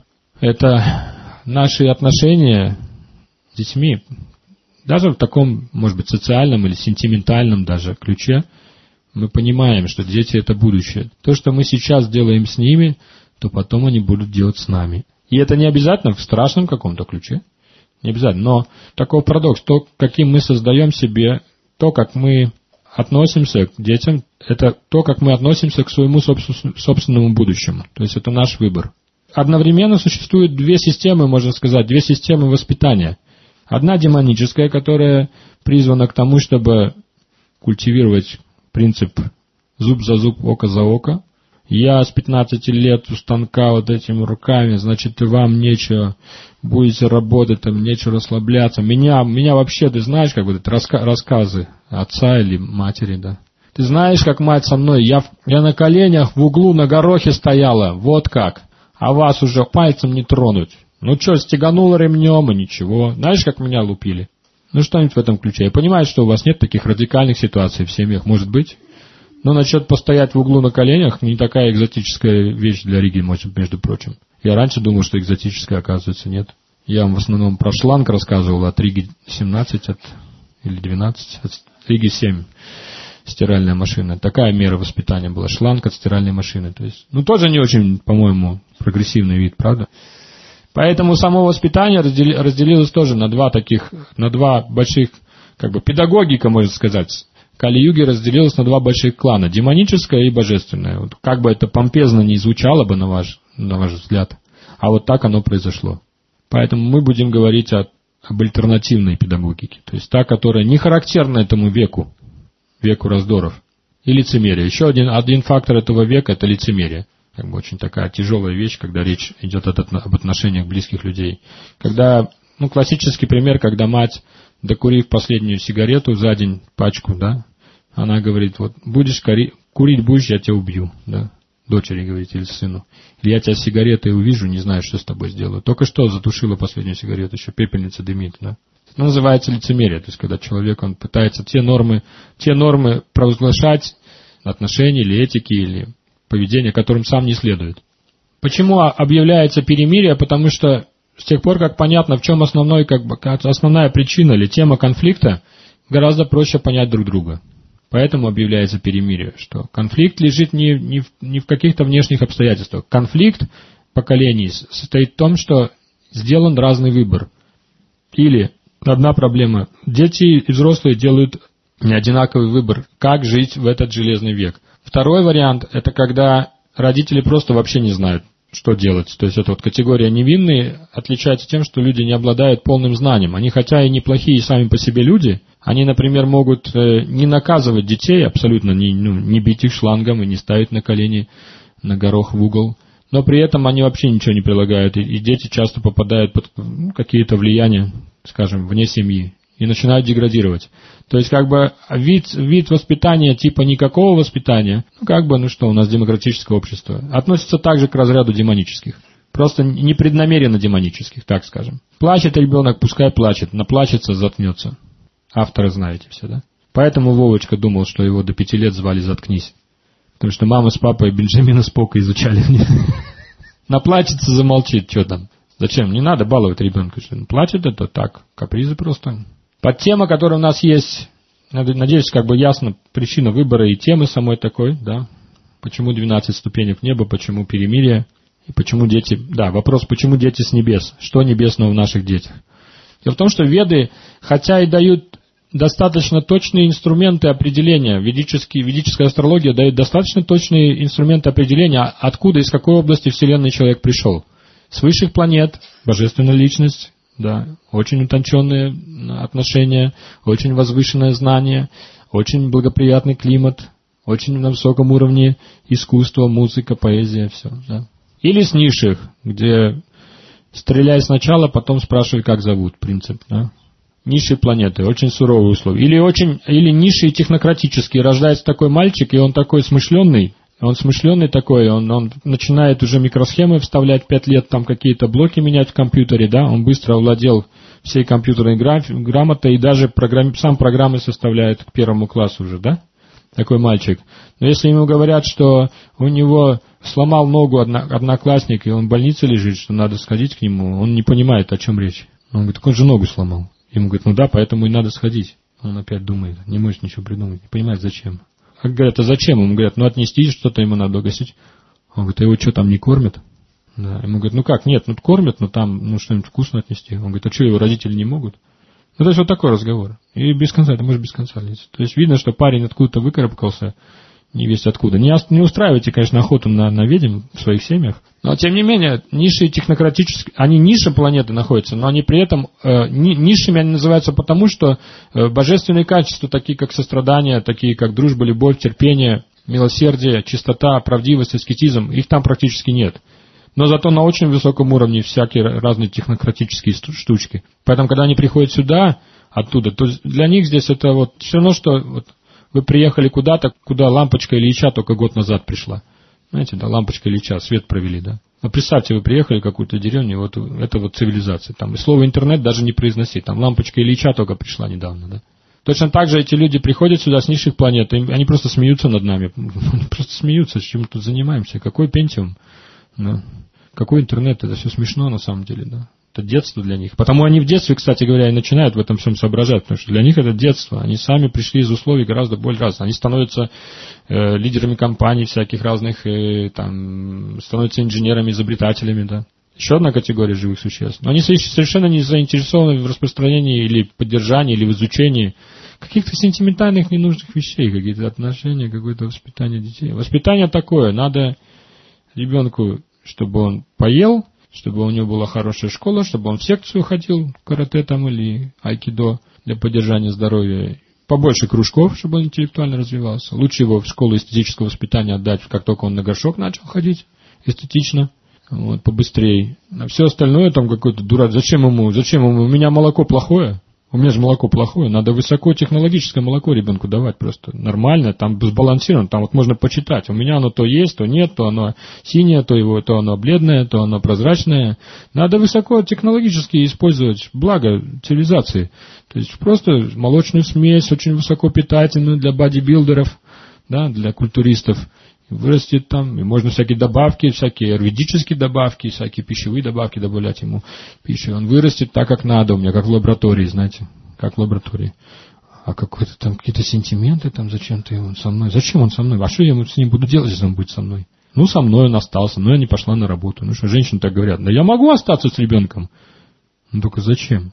это наши отношения с детьми. Даже в таком, может быть, социальном или сентиментальном даже ключе мы понимаем, что дети – это будущее. То, что мы сейчас делаем с ними, то потом они будут делать с нами. И это не обязательно в страшном каком-то ключе. Не обязательно. Но такой парадокс, то, каким мы создаем себе, то, как мы относимся к детям, это то, как мы относимся к своему собственному будущему. То есть это наш выбор. Одновременно существуют две системы, можно сказать, две системы воспитания. Одна демоническая, которая призвана к тому, чтобы культивировать принцип зуб за зуб, око за око. Я с пятнадцати лет у станка вот этими руками, значит, и вам нечего, будете работать, там, нечего расслабляться. Меня, меня вообще, ты знаешь, как вот это раска- рассказы отца или матери, да. Ты знаешь, как мать со мной, я, я на коленях в углу на горохе стояла, вот как, а вас уже пальцем не тронуть. Ну что, стеганула ремнем и ничего. Знаешь, как меня лупили? Ну что-нибудь в этом ключе. Я понимаю, что у вас нет таких радикальных ситуаций в семьях, может быть. Но насчет постоять в углу на коленях не такая экзотическая вещь для Риги, между прочим. Я раньше думал, что экзотическая, оказывается, нет. Я вам в основном про шланг рассказывал, от Риги семнадцать от, или двенадцать, от Риги семь. Стиральная машина. Такая мера воспитания была. Шланг от стиральной машины. То есть, ну, тоже не очень, по-моему, прогрессивный вид, правда? Поэтому само воспитание разделилось тоже на два таких, на два больших, как бы, педагогика, можно сказать. Кали-юги разделилась на два больших клана, демоническое и божественное. Вот как бы это помпезно не звучало бы, на ваш, на ваш взгляд, а вот так оно произошло. Поэтому мы будем говорить о, об альтернативной педагогике, то есть та, которая не характерна этому веку, веку раздоров, и лицемерие. Еще один, один фактор этого века – это лицемерие. Как бы очень такая тяжелая вещь, когда речь идет об отношениях близких людей. Когда, ну, классический пример, когда мать, докурив последнюю сигарету за день, пачку, да, она говорит, вот, будешь кори- курить будешь, я тебя убью, да, дочери, говорит, или сыну. Или я тебя с сигаретой увижу, не знаю, что с тобой сделаю. Только что затушила последнюю сигарету, еще пепельница дымит, да. Это называется лицемерие, то есть когда человек, он пытается те нормы, те нормы провозглашать, отношений, или этики, или поведения, которым сам не следует. Почему объявляется перемирие? Потому что с тех пор, как понятно, в чем основной, как бы, основная причина или тема конфликта, гораздо проще понять друг друга. Поэтому объявляется перемирие, что конфликт лежит не, не, в, не в каких-то внешних обстоятельствах. Конфликт поколений состоит в том, что сделан разный выбор. Или одна проблема. Дети и взрослые делают неодинаковый выбор, как жить в этот железный век. Второй вариант – это когда родители просто вообще не знают, что делать. То есть, эта вот категория невинные отличается тем, что люди не обладают полным знанием. Они, хотя и неплохие сами по себе люди, они, например, могут э, не наказывать детей, абсолютно не, ну, не бить их шлангом и не ставить на колени, на горох в угол, но при этом они вообще ничего не прилагают, и, и дети часто попадают под ну, какие-то влияния, скажем, вне семьи, и начинают деградировать. То есть, как бы, вид, вид воспитания типа никакого воспитания, ну, как бы, ну что, у нас демократическое общество, относится также к разряду демонических. Просто непреднамеренно демонических, так скажем. Плачет ребенок, пускай плачет, наплачется, заткнется. Авторы знаете все, да? Поэтому Вовочка думал, что его до пяти лет звали «Заткнись». Потому что мама с папой Бенджамина Спока изучали. Наплачется, замолчит, что там. Зачем? Не надо баловать ребенка. Плачет это так, капризы просто. Подтема, которая у нас есть, надеюсь, как бы ясно, причина выбора и темы самой такой, да. Почему двенадцать ступенек неба, почему перемирие, и почему дети... Да, вопрос, почему дети с небес? Что небесного в наших детях? Дело в том, что Веды, хотя и дают достаточно точные инструменты определения, ведические, ведическая астрология дает достаточно точные инструменты определения, откуда, из какой области Вселенной человек пришел. С высших планет, божественная личность, да, очень утонченные отношения, очень возвышенное знание, очень благоприятный климат, очень на высоком уровне искусство, музыка, поэзия, все, да. Или с низших, где стреляй сначала, потом спрашивай, как зовут, принцип, да. Низшие планеты, очень суровые условия. Или очень, или низшие технократические. Рождается такой мальчик, и он такой смышленный, он смышленный такой, он, он начинает уже микросхемы вставлять, пять лет там какие-то блоки менять в компьютере, да, он быстро овладел всей компьютерной грамотой и даже программ, сам программы составляет к первому классу уже, да, такой мальчик. Но если ему говорят, что у него сломал ногу одноклассник, и он в больнице лежит, что надо сходить к нему, он не понимает, о чем речь. Он говорит, так он же ногу сломал. Ему говорят, ну да, поэтому и надо сходить. Он опять думает, не может ничего придумать, не понимает, зачем. А говорят, а зачем? Ему говорят, ну отнести что-то ему надо угостить. Он говорит, а его что, там не кормят? Да. Ему говорят, ну как, нет, ну кормят, но там ну что-нибудь вкусно отнести. Он говорит, а что, его родители не могут? Ну то есть вот такой разговор. И без конца, это может без конца лезть. То есть видно, что парень откуда-то выкарабкался, не весть откуда. Не, не устраивайте, конечно, охоту на, на ведьм в своих семьях. Но, тем не менее, низшие технократические, они ниже планеты находятся, но они при этом, э, ни, низшими они называются потому, что э, божественные качества, такие как сострадание, такие как дружба, любовь, терпение, милосердие, чистота, правдивость, аскетизм, их там практически нет. Но зато на очень высоком уровне всякие разные технократические штучки. Поэтому, когда они приходят сюда, оттуда, то для них здесь это вот все равно, что... Вот, вы приехали куда-то, куда лампочка Ильича только год назад пришла. Знаете, да, лампочка Ильича, свет провели, да. А представьте, вы приехали в какую-то деревню, вот это вот цивилизация. Там и слово интернет даже не произносить. Там лампочка Ильича только пришла недавно, да. Точно так же эти люди приходят сюда с низших планет, и они просто смеются над нами. Они просто смеются, с чем мы тут занимаемся. Какой пентиум? Да. Какой интернет? Это все смешно на самом деле, да. Это детство для них. Потому они в детстве, кстати говоря, и начинают в этом всем соображать, потому что для них это детство. Они сами пришли из условий гораздо более разных. Они становятся э, лидерами компаний всяких разных, э, там, становятся инженерами, изобретателями, да. Еще одна категория живых существ. Но они совершенно не заинтересованы в распространении или поддержании, или в изучении каких-то сентиментальных ненужных вещей, какие-то отношения, какое-то воспитание детей. Воспитание такое, надо ребенку, чтобы он поел, чтобы у него была хорошая школа, чтобы он в секцию ходил, карате там или айкидо для поддержания здоровья. Побольше кружков, чтобы он интеллектуально развивался. Лучше его в школу эстетического воспитания отдать, как только он на горшок начал ходить, эстетично, вот, побыстрее. А все остальное там какой-то дурак. Зачем ему, зачем ему, у меня молоко плохое? У меня же молоко плохое. Надо высокотехнологическое молоко ребенку давать просто. Нормально, там сбалансировано, там вот можно почитать. У меня оно то есть, то нет, то оно синее, то, его, то оно бледное, то оно прозрачное. Надо высокотехнологически использовать благо цивилизации. То есть просто молочную смесь, очень высокопитательную для бодибилдеров. да, для культуристов. Вырастет там, и можно всякие добавки, всякие аюрведические добавки, всякие пищевые добавки добавлять ему пищу. Он вырастет так, как надо у меня, как в лаборатории, знаете, как в лаборатории. А какой-то там какие-то сентименты там зачем-то он со мной? Зачем он со мной? А что я с ним буду делать, если он будет со мной? Ну, со мной он остался, но я не пошла на работу. Ну что, женщины так говорят, да я могу остаться с ребенком. Ну, только зачем?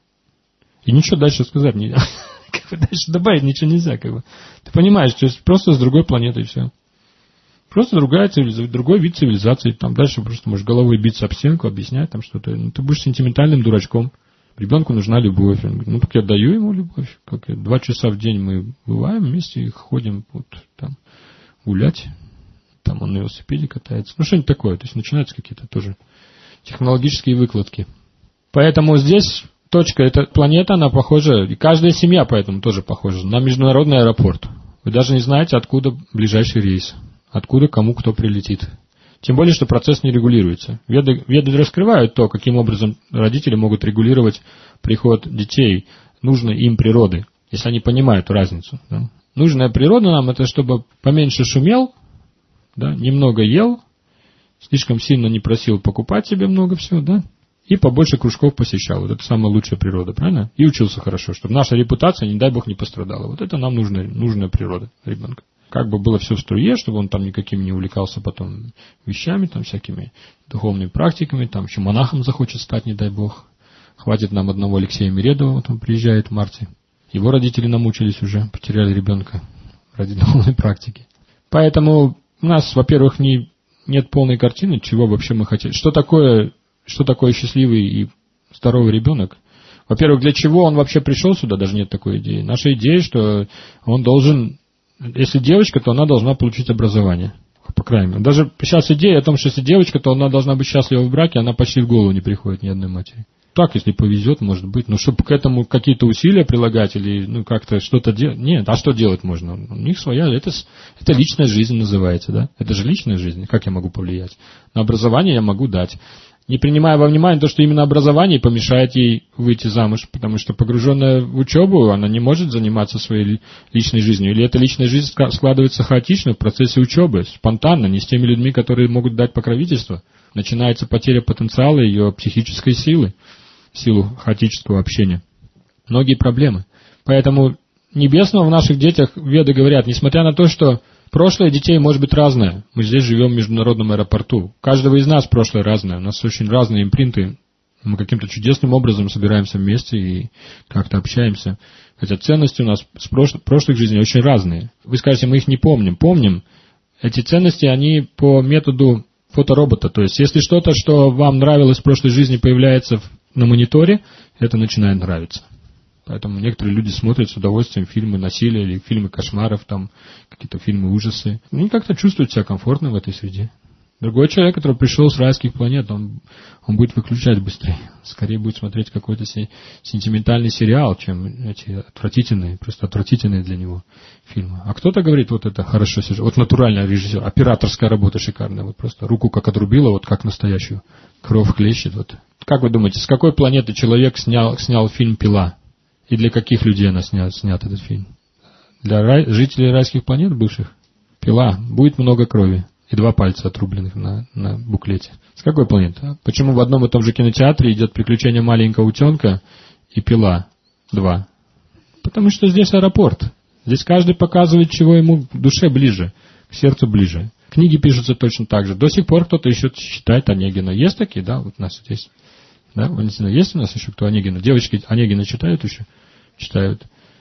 И ничего дальше сказать не дальше добавить ничего нельзя, как бы. Ты понимаешь, то есть просто с другой планеты и все. Просто другая цивилизация, другой вид цивилизации. Там дальше просто можешь головой биться об стенку, объяснять там что-то. Ну, ты будешь сентиментальным дурачком. Ребенку нужна любовь. Он говорит, ну, так я даю ему любовь. Как я, два часа в день мы бываем вместе и ходим вот там гулять. Там он на велосипеде катается. Ну, что-нибудь такое. То есть начинаются какие-то тоже технологические выкладки. Поэтому здесь точка, эта планета, она похожа, и каждая семья поэтому тоже похожа, на международный аэропорт. Вы даже не знаете, откуда ближайший рейс. Откуда кому кто прилетит. Тем более, что процесс не регулируется. Веды, веды раскрывают то, каким образом родители могут регулировать приход детей нужной им природы, если они понимают разницу. Да. Нужная природа нам, это чтобы поменьше шумел, да, немного ел, слишком сильно не просил покупать себе много всего, да, и побольше кружков посещал. Вот это самая лучшая природа, правильно? И учился хорошо, чтобы наша репутация, не дай бог, не пострадала. Вот это нам нужная, нужная природа ребенка. Как бы было все в струе, чтобы он там никаким не увлекался потом вещами, там всякими духовными практиками, там еще монахом захочет стать, не дай бог. Хватит нам одного Алексея Миредова, вот он приезжает в марте. Его родители намучились уже, потеряли ребенка ради духовной практики. Поэтому у нас, во-первых, не, нет полной картины, чего вообще мы хотели. Что такое, что такое счастливый и здоровый ребенок? Во-первых, для чего он вообще пришел сюда, даже нет такой идеи. Наша идея, что он должен... Если девочка, то она должна получить образование, по крайней мере. Даже сейчас идея о том, что если девочка, то она должна быть счастлива в браке, она почти в голову не приходит ни одной матери. Так, если повезет, может быть. Но чтобы к этому какие-то усилия прилагать или ну, как-то что-то делать... Нет, а что делать можно? У них своя... Это, это личная жизнь называется, да? Это же личная жизнь. Как я могу повлиять? На образование я могу дать. Не принимая во внимание то, что именно образование помешает ей выйти замуж, потому что погруженная в учебу, она не может заниматься своей личной жизнью. Или эта личная жизнь складывается хаотично в процессе учебы, спонтанно, не с теми людьми, которые могут дать покровительство. Начинается потеря потенциала ее психической силы, силу хаотического общения. Многие проблемы. Поэтому небесного в наших детях веды говорят, несмотря на то, что прошлое детей может быть разное. Мы здесь живем в международном аэропорту. У каждого из нас прошлое разное. У нас очень разные импринты. Мы каким-то чудесным образом собираемся вместе и как-то общаемся. Хотя ценности у нас с прошлых, прошлых жизней очень разные. Вы скажете, мы их не помним. Помним. Эти ценности, они по методу фоторобота. То есть, если что-то, что вам нравилось в прошлой жизни, появляется на мониторе, это начинает нравиться. Поэтому некоторые люди смотрят с удовольствием фильмы насилия или фильмы кошмаров, там какие-то фильмы ужасы. Они как-то чувствуют себя комфортно в этой среде. Другой человек, который пришел с райских планет, он, он будет выключать быстрее. Скорее будет смотреть какой-то сентиментальный сериал, чем эти отвратительные, просто отвратительные для него фильмы. А кто-то говорит, вот это хорошо, вот натуральный режиссер, операторская работа шикарная, вот просто руку как отрубила, вот как настоящую, кровь хлещет. Вот. Как вы думаете, с какой планеты человек снял, снял фильм «Пила»? И для каких людей она снят, снят этот фильм? Для рай, жителей райских планет бывших? «Пила». Будет много крови. И два пальца отрубленных на, на буклете. С какой планеты? Почему в одном и том же кинотеатре идет «Приключение маленького утенка» и «Пила два»? Потому что здесь аэропорт. Здесь каждый показывает, чего ему к душе ближе, к сердцу ближе. Книги пишутся точно так же. До сих пор кто-то еще читает Онегина. Есть такие, да? Вот у нас здесь. Да, Валентина, есть у нас еще кто Онегина? Девочки Онегина читают еще? Читают.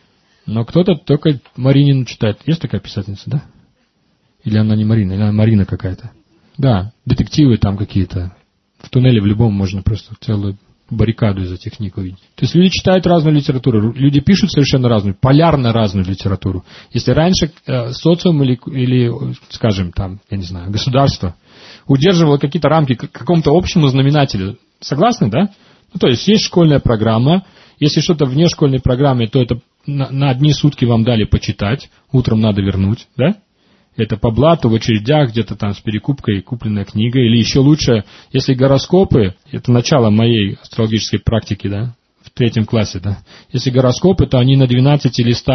Но кто-то только Маринину читает. Есть такая писательница, да? Или она не Марина, или она Марина какая-то. Да, детективы там какие-то. В туннеле в любом можно просто целую баррикаду из этих книг увидеть. То есть люди читают разную литературу, люди пишут совершенно разную, полярно разную литературу. Если раньше э, социум или, или, скажем, там, я не знаю, государство удерживало какие-то рамки к какому-то общему знаменателю, согласны, да? Ну, то есть есть школьная программа, если что-то вне школьной программы, то это на, на одни сутки вам дали почитать, утром надо вернуть, да? Это по блату, в очередях, где-то там с перекупкой купленная книга. Или еще лучше, если гороскопы, это начало моей астрологической практики, да, в третьем классе, да. Если гороскопы, то они на двенадцати листах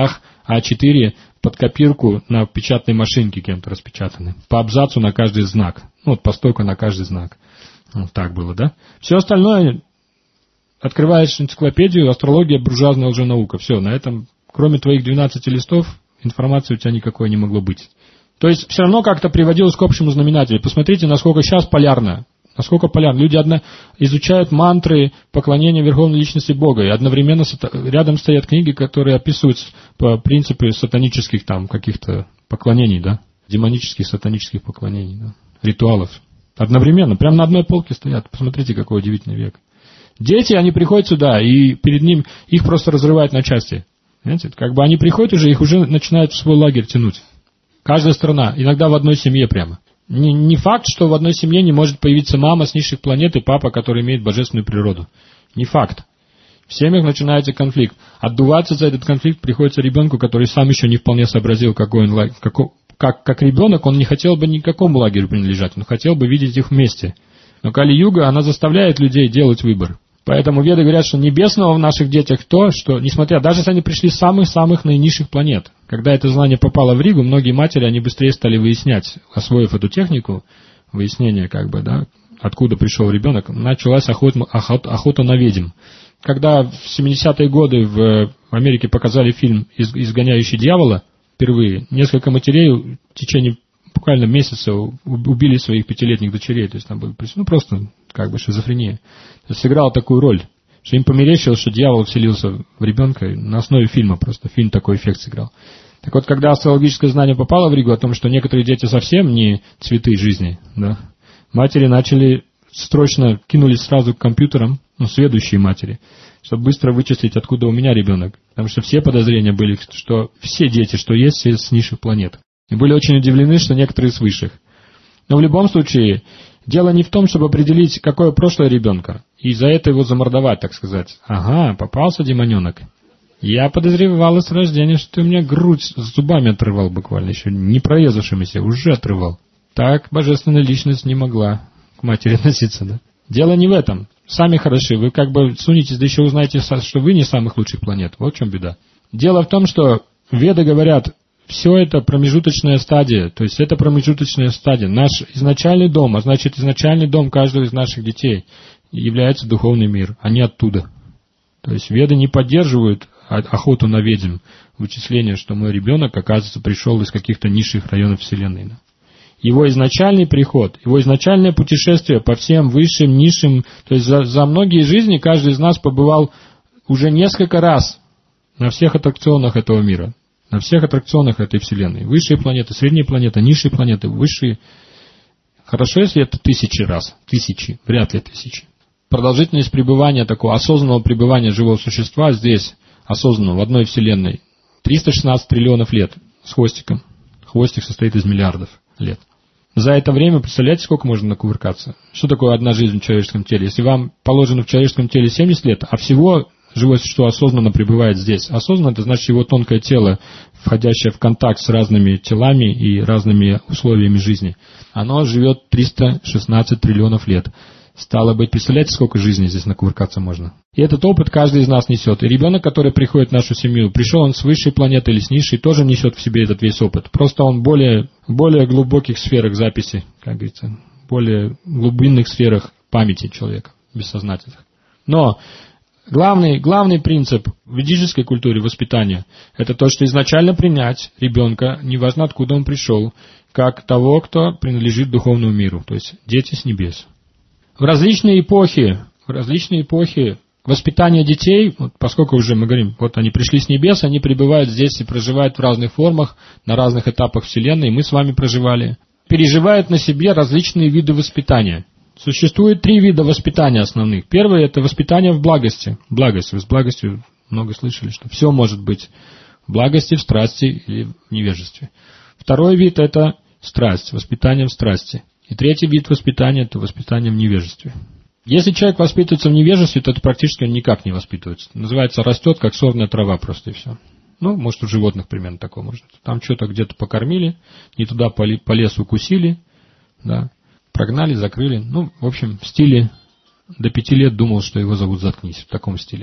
а четыре под копирку на печатной машинке кем-то распечатаны. По абзацу на каждый знак. Ну, вот постойку на каждый знак. Вот так было, да? Все остальное, открываешь энциклопедию, астрология, буржуазная лженаука. Все, на этом, кроме твоих двенадцати листов, информации у тебя никакой не могло быть. То есть, все равно как-то приводилось к общему знаменателю. Посмотрите, насколько сейчас полярно. Насколько полярно. Люди одно, изучают мантры поклонения Верховной Личности Бога, и одновременно рядом стоят книги, которые описывают по принципу сатанических там каких-то поклонений, да, демонических, сатанических поклонений, да, ритуалов. Одновременно, прямо на одной полке стоят. Посмотрите, какой удивительный век. Дети, они приходят сюда, и перед ним их просто разрывают на части. Понимаете? Как бы они приходят уже, их уже начинают в свой лагерь тянуть. Каждая страна, иногда в одной семье прямо. Не, не факт, что в одной семье не может появиться мама с низших планет и папа, который имеет божественную природу. Не факт. В семьях начинается конфликт. Отдуваться за этот конфликт приходится ребенку, который сам еще не вполне сообразил, какой он лагерь. Какой, как, как ребенок, он не хотел бы никакому лагерю принадлежать, он хотел бы видеть их вместе. Но Кали-юга, она заставляет людей делать выбор. Поэтому веды говорят, что небесного в наших детях то, что, несмотря, даже если они пришли с самых-самых наинизших планет, когда это знание попало в Ригу, многие матери, они быстрее стали выяснять, освоив эту технику, выяснение, как бы, да, откуда пришел ребенок, началась охота, охота, охота на ведьм. Когда в семидесятые годы в Америке показали фильм «Изгоняющий дьявола», впервые, несколько матерей в течение буквально месяца убили своих пятилетних дочерей, то есть там было, ну, просто, как бы, шизофрения. То есть сыграл такую роль, что им померещилось, что дьявол вселился в ребенка на основе фильма, просто фильм такой эффект сыграл. Так вот, когда астрологическое знание попало в Ригу о том, что некоторые дети совсем не цветы жизни, да, матери начали срочно, кинулись сразу к компьютерам, ну, сведущие матери, чтобы быстро вычислить, откуда у меня ребенок. Потому что все подозрения были, что все дети, что есть, все с низших планет. И были очень удивлены, что некоторые с высших. Но в любом случае, дело не в том, чтобы определить, какое прошлое ребенка, и за это его замордовать, так сказать. Ага, попался демоненок. Я подозревала с рождения, что ты у меня грудь с зубами отрывал буквально, еще не прорезавшимися, уже отрывал. Так божественная личность не могла к матери относиться, да? Дело не в этом. Сами хороши, вы как бы сунетесь, да еще узнаете, что вы не самых лучших планет. Вот в чем беда. Дело в том, что веды говорят, все это промежуточная стадия, то есть это промежуточная стадия. Наш изначальный дом, а значит изначальный дом каждого из наших детей является духовный мир, а не оттуда. То есть веды не поддерживают охоту на ведьм, вычисление, что мой ребенок, оказывается, пришел из каких-то низших районов Вселенной. Его изначальный приход, его изначальное путешествие по всем высшим, низшим, то есть за, за многие жизни каждый из нас побывал уже несколько раз на всех аттракционах этого мира. На всех аттракционах этой Вселенной. Высшие планеты, средние планеты, низшие планеты, высшие. Хорошо, если это тысячи раз. Тысячи, вряд ли тысячи. Продолжительность пребывания такого осознанного пребывания живого существа здесь, осознанного, в одной Вселенной, триста шестнадцать триллионов лет с хвостиком. Хвостик состоит из миллиардов лет. За это время, представляете, сколько можно накувыркаться? Что такое одна жизнь в человеческом теле? Если вам положено в человеческом теле семьдесят лет, а всего живое существо осознанно пребывает здесь. Осознанно, это значит его тонкое тело, входящее в контакт с разными телами и разными условиями жизни. Оно живет триста шестнадцать триллионов лет. Стало быть, представляете, сколько жизней здесь накувыркаться можно? И этот опыт каждый из нас несет. И ребенок, который приходит в нашу семью, пришел он с высшей планеты или с низшей, тоже несет в себе этот весь опыт. Просто он в более, более глубоких сферах записи, как говорится, более глубинных сферах памяти человека, бессознательных. Но Главный, главный принцип в ведической культуре воспитания – это то, что изначально принять ребенка, неважно откуда он пришел, как того, кто принадлежит духовному миру, то есть дети с небес. В различные эпохи, в различные эпохи воспитания детей, вот поскольку уже мы говорим, вот они пришли с небес, они пребывают здесь и проживают в разных формах, на разных этапах Вселенной, мы с вами проживали, переживают на себе различные виды воспитания. Существует три вида воспитания основных. Первое – это воспитание в благости. Благость. Вы с благостью много слышали, что все может быть в благости, в страсти или в невежестве. Второй вид – это страсть, воспитание в страсти. И третий вид воспитания – это воспитание в невежестве. Если человек воспитывается в невежестве, то это практически он никак не воспитывается. Называется растет, как сорная трава просто и все. Ну, может, у животных примерно такое может. Там что-то где-то покормили, не туда по лесу укусили, да. Прогнали, закрыли. Ну, в общем, в стиле до пяти лет думал, что его зовут «Заткнись». В таком стиле.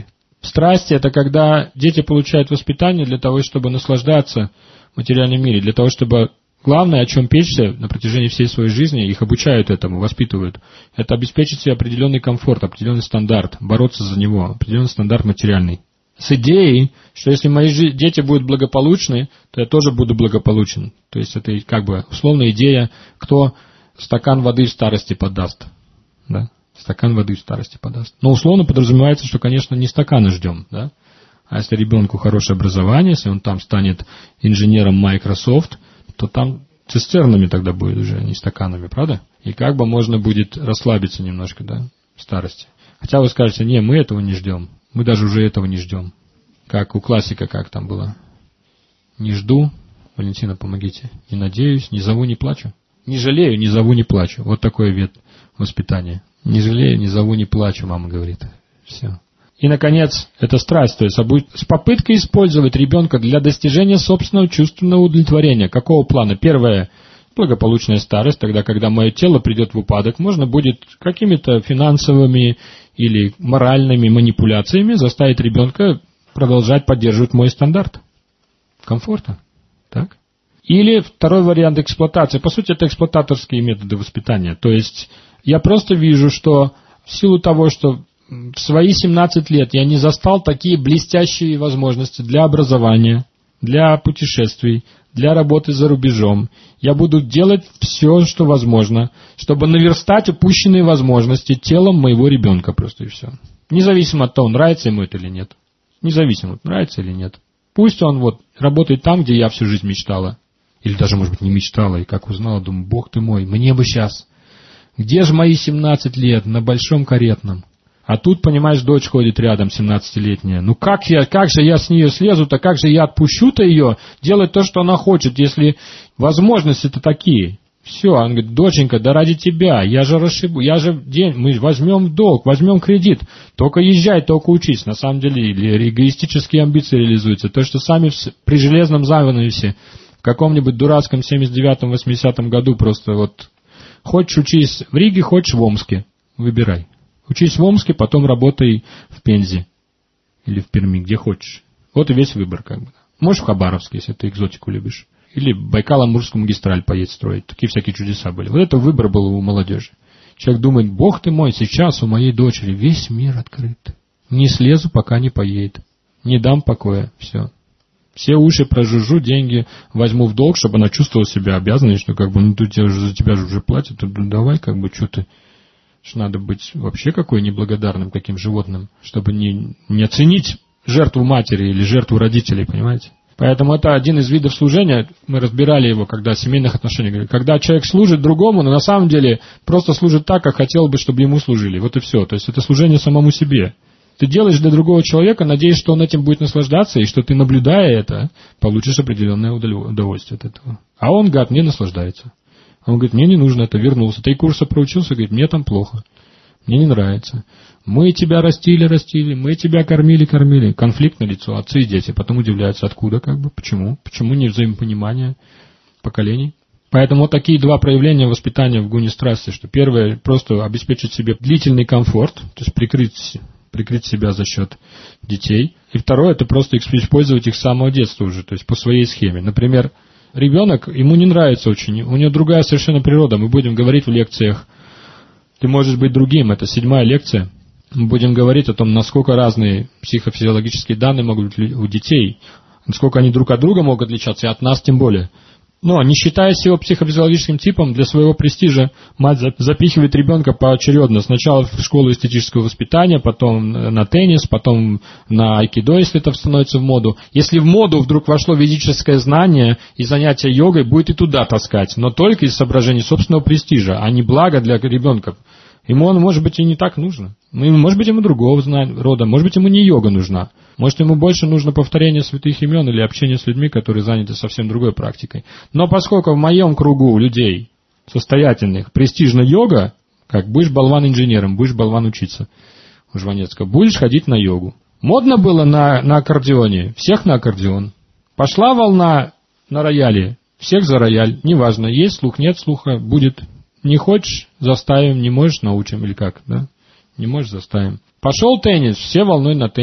Страсти – это когда дети получают воспитание для того, чтобы наслаждаться в материальном мире, для того, чтобы главное, о чем печься на протяжении всей своей жизни, их обучают этому, воспитывают, это обеспечить себе определенный комфорт, определенный стандарт, бороться за него, определенный стандарт материальный. С идеей, что если мои дети будут благополучны, то я тоже буду благополучен. То есть это как бы условная идея, кто стакан воды в старости подаст. Да? Стакан воды в старости подаст. Но условно подразумевается, что, конечно, не стаканы ждем. Да? А если ребенку хорошее образование, если он там станет инженером Microsoft, то там цистернами тогда будет уже, а не стаканами, правда? И как бы можно будет расслабиться немножко, да, в старости. Хотя вы скажете, не, мы этого не ждем. Мы даже уже этого не ждем. Как у классика, как там было. Не жду, Валентина, помогите. Не надеюсь, не зову, не плачу. Не жалею, не зову, не плачу. Вот такой вид воспитания. Не жалею, не зову, не плачу, мама говорит. Все. И, наконец, это страсть, то есть с попыткой использовать ребенка для достижения собственного чувственного удовлетворения. Какого плана? Первое – благополучная старость, тогда, когда мое тело придет в упадок, можно будет какими-то финансовыми или моральными манипуляциями заставить ребенка продолжать поддерживать мой стандарт комфорта. Так? Или второй вариант эксплуатации. По сути, это эксплуататорские методы воспитания. То есть я просто вижу, что в силу того, что в свои семнадцать лет я не застал такие блестящие возможности для образования, для путешествий, для работы за рубежом. Я буду делать все, что возможно, чтобы наверстать упущенные возможности телом моего ребенка просто и все. Независимо от того, нравится ему это или нет. Независимо, нравится или нет. Пусть он вот работает там, где я всю жизнь мечтала. Или даже, может быть, не мечтала, и как узнала, думаю, бог ты мой, мне бы сейчас. Где же мои семнадцать лет на большом каретном? А тут, понимаешь, дочь ходит рядом, семнадцатилетняя. Ну как я, как же я с нее слезу-то, как же я отпущу-то ее делать то, что она хочет, если возможности-то такие? Все, он говорит, доченька, да ради тебя, я же расшибу, я же день, мы возьмем в долг, возьмем кредит, только езжай, только учись. На самом деле, или эгоистические амбиции реализуются. То, что сами в, при железном занавесе в каком-нибудь дурацком семьдесят девятом восьмидесятом году просто вот, хочешь учись в Риге, хочешь в Омске, выбирай. Учись в Омске, потом работай в Пензе или в Перми, где хочешь. Вот и весь выбор как бы. Можешь в Хабаровске, если ты экзотику любишь. Или Байкало-Амурскую магистраль поедь строить. Такие всякие чудеса были. Вот это выбор был у молодежи. Человек думает, бог ты мой, сейчас у моей дочери весь мир открыт. Не слезу, пока не поедет. Не дам покоя. Все. Все уши прожужжу, деньги возьму в долг, чтобы она чувствовала себя обязанной, что как бы, ну, тут тебя, за тебя же уже платят, ну, давай, как бы, что ты... Что надо быть вообще какой неблагодарным таким животным, чтобы не, не оценить жертву матери или жертву родителей, понимаете? Поэтому это один из видов служения, мы разбирали его, когда в семейных отношениях, когда человек служит другому, но на самом деле просто служит так, как хотел бы, чтобы ему служили. Вот и все. То есть это служение самому себе. Ты делаешь для другого человека, надеясь, что он этим будет наслаждаться, и что ты, наблюдая это, получишь определенное удовольствие от этого. А он, гад, не наслаждается. Он говорит, мне не нужно это, вернулся. Три курса проучился, говорит, мне там плохо. Мне не нравится. Мы тебя растили, растили, мы тебя кормили, кормили. Конфликт на лицо, отцы и дети. Потом удивляются, откуда, как бы, почему. Почему не взаимопонимание поколений. Поэтому вот такие два проявления воспитания в гуне страсти, что первое, просто обеспечить себе длительный комфорт, то есть прикрыть, прикрыть себя за счет детей. И второе, это просто использовать их с самого детства уже, то есть по своей схеме. Например, ребенок, ему не нравится очень, у него другая совершенно природа. Мы будем говорить в лекциях, ты можешь быть другим, это седьмая лекция. Мы будем говорить о том, насколько разные психофизиологические данные могут быть у детей, насколько они друг от друга могут отличаться, и от нас тем более. Но, не считаясь его психофизиологическим типом, для своего престижа мать запихивает ребенка поочередно. Сначала в школу эстетического воспитания, потом на теннис, потом на айкидо, если это становится в моду. Если в моду вдруг вошло ведическое знание и занятие йогой, будет и туда таскать, но только из соображений собственного престижа, а не блага для ребенка. Ему он, может быть, и не так нужно. Может быть, ему другого рода, может быть, ему не йога нужна. Может, ему больше нужно повторение святых имен или общение с людьми, которые заняты совсем другой практикой. Но поскольку в моем кругу людей состоятельных престижна йога, как будешь болван инженером, будешь болван учиться у Жванецкого, будешь ходить на йогу. Модно было на, на аккордеоне, всех на аккордеон. Пошла волна на рояле, всех за рояль, неважно, есть слух, нет слуха, будет. Не хочешь, заставим, не можешь, научим, или как, да? Не можешь, заставим. Пошел теннис, все волной на теннис.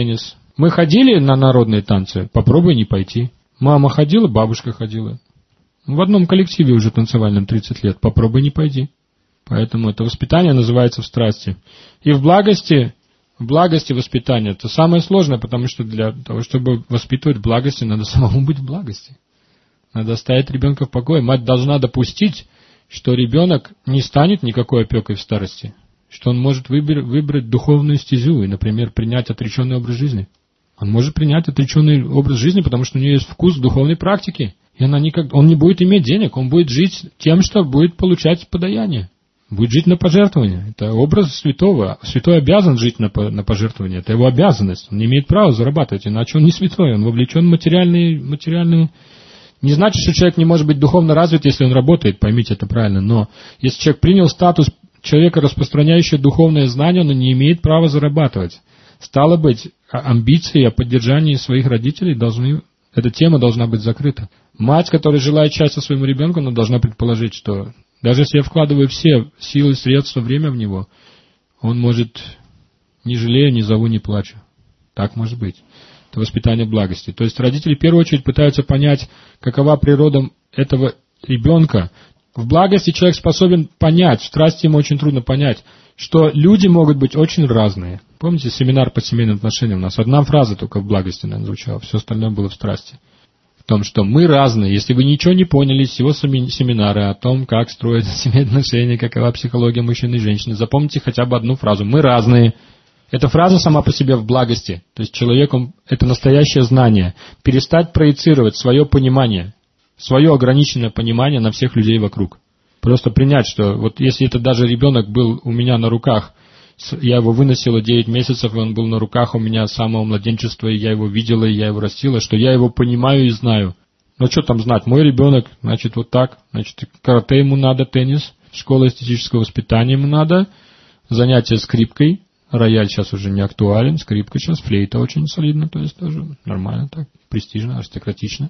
Мы ходили на народные танцы, попробуй не пойти. Мама ходила, бабушка ходила. В одном коллективе уже танцевальном тридцать лет, попробуй не пойди. Поэтому это воспитание называется в страсти. И в благости, в благости воспитание, это самое сложное, потому что для того, чтобы воспитывать в благости, надо самому быть в благости. Надо оставить ребенка в покое. Мать должна допустить, что ребенок не станет никакой опекой в старости, что он может выбрать, выбрать духовную стезю и, например, принять отреченный образ жизни. Он может принять отреченный образ жизни, потому что у нее есть вкус духовной практики. И она никак, он не будет иметь денег, он будет жить тем, что будет получать подаяние. Будет жить на пожертвование. Это образ святого. Святой обязан жить на, на пожертвование. Это его обязанность. Он не имеет права зарабатывать, иначе он не святой. Он вовлечен в материальные, материальные... Не значит, что человек не может быть духовно развит, если он работает, поймите это правильно. Но если человек принял статус человека, распространяющего духовное знание, он не имеет права зарабатывать. Стало быть, амбиции о поддержании своих родителей должны... Эта тема должна быть закрыта. Мать, которая желает счастья своему ребенку, она должна предположить, что даже если я вкладываю все силы, средства, время в него, он может, не жалею, не зову, не плачу. Так может быть. Это воспитание благости. То есть родители в первую очередь пытаются понять, какова природа этого ребенка. В благости человек способен понять, в страсти ему очень трудно понять, что люди могут быть очень разные. Помните семинар по семейным отношениям? У нас одна фраза только в благости, наверное, звучала, все остальное было в страсти. В том, что мы разные. Если вы ничего не поняли из всего семинара о том, как строить семейные отношения, какова психология мужчины и женщины, запомните хотя бы одну фразу. Мы разные. Эта фраза сама по себе в благости. То есть человек, он, это настоящее знание. Перестать проецировать свое понимание, свое ограниченное понимание на всех людей вокруг. Просто принять, что вот если это даже ребенок был у меня на руках, я его выносила девять месяцев, и он был на руках у меня с самого младенчества, и я его видела, и я его растила, что я его понимаю и знаю. Ну что там знать, мой ребенок, значит вот так, значит карате ему надо, теннис, школа эстетического воспитания ему надо, занятия скрипкой, рояль сейчас уже не актуален, скрипка сейчас, флейта очень солидно, то есть тоже нормально так, престижно, аристократично.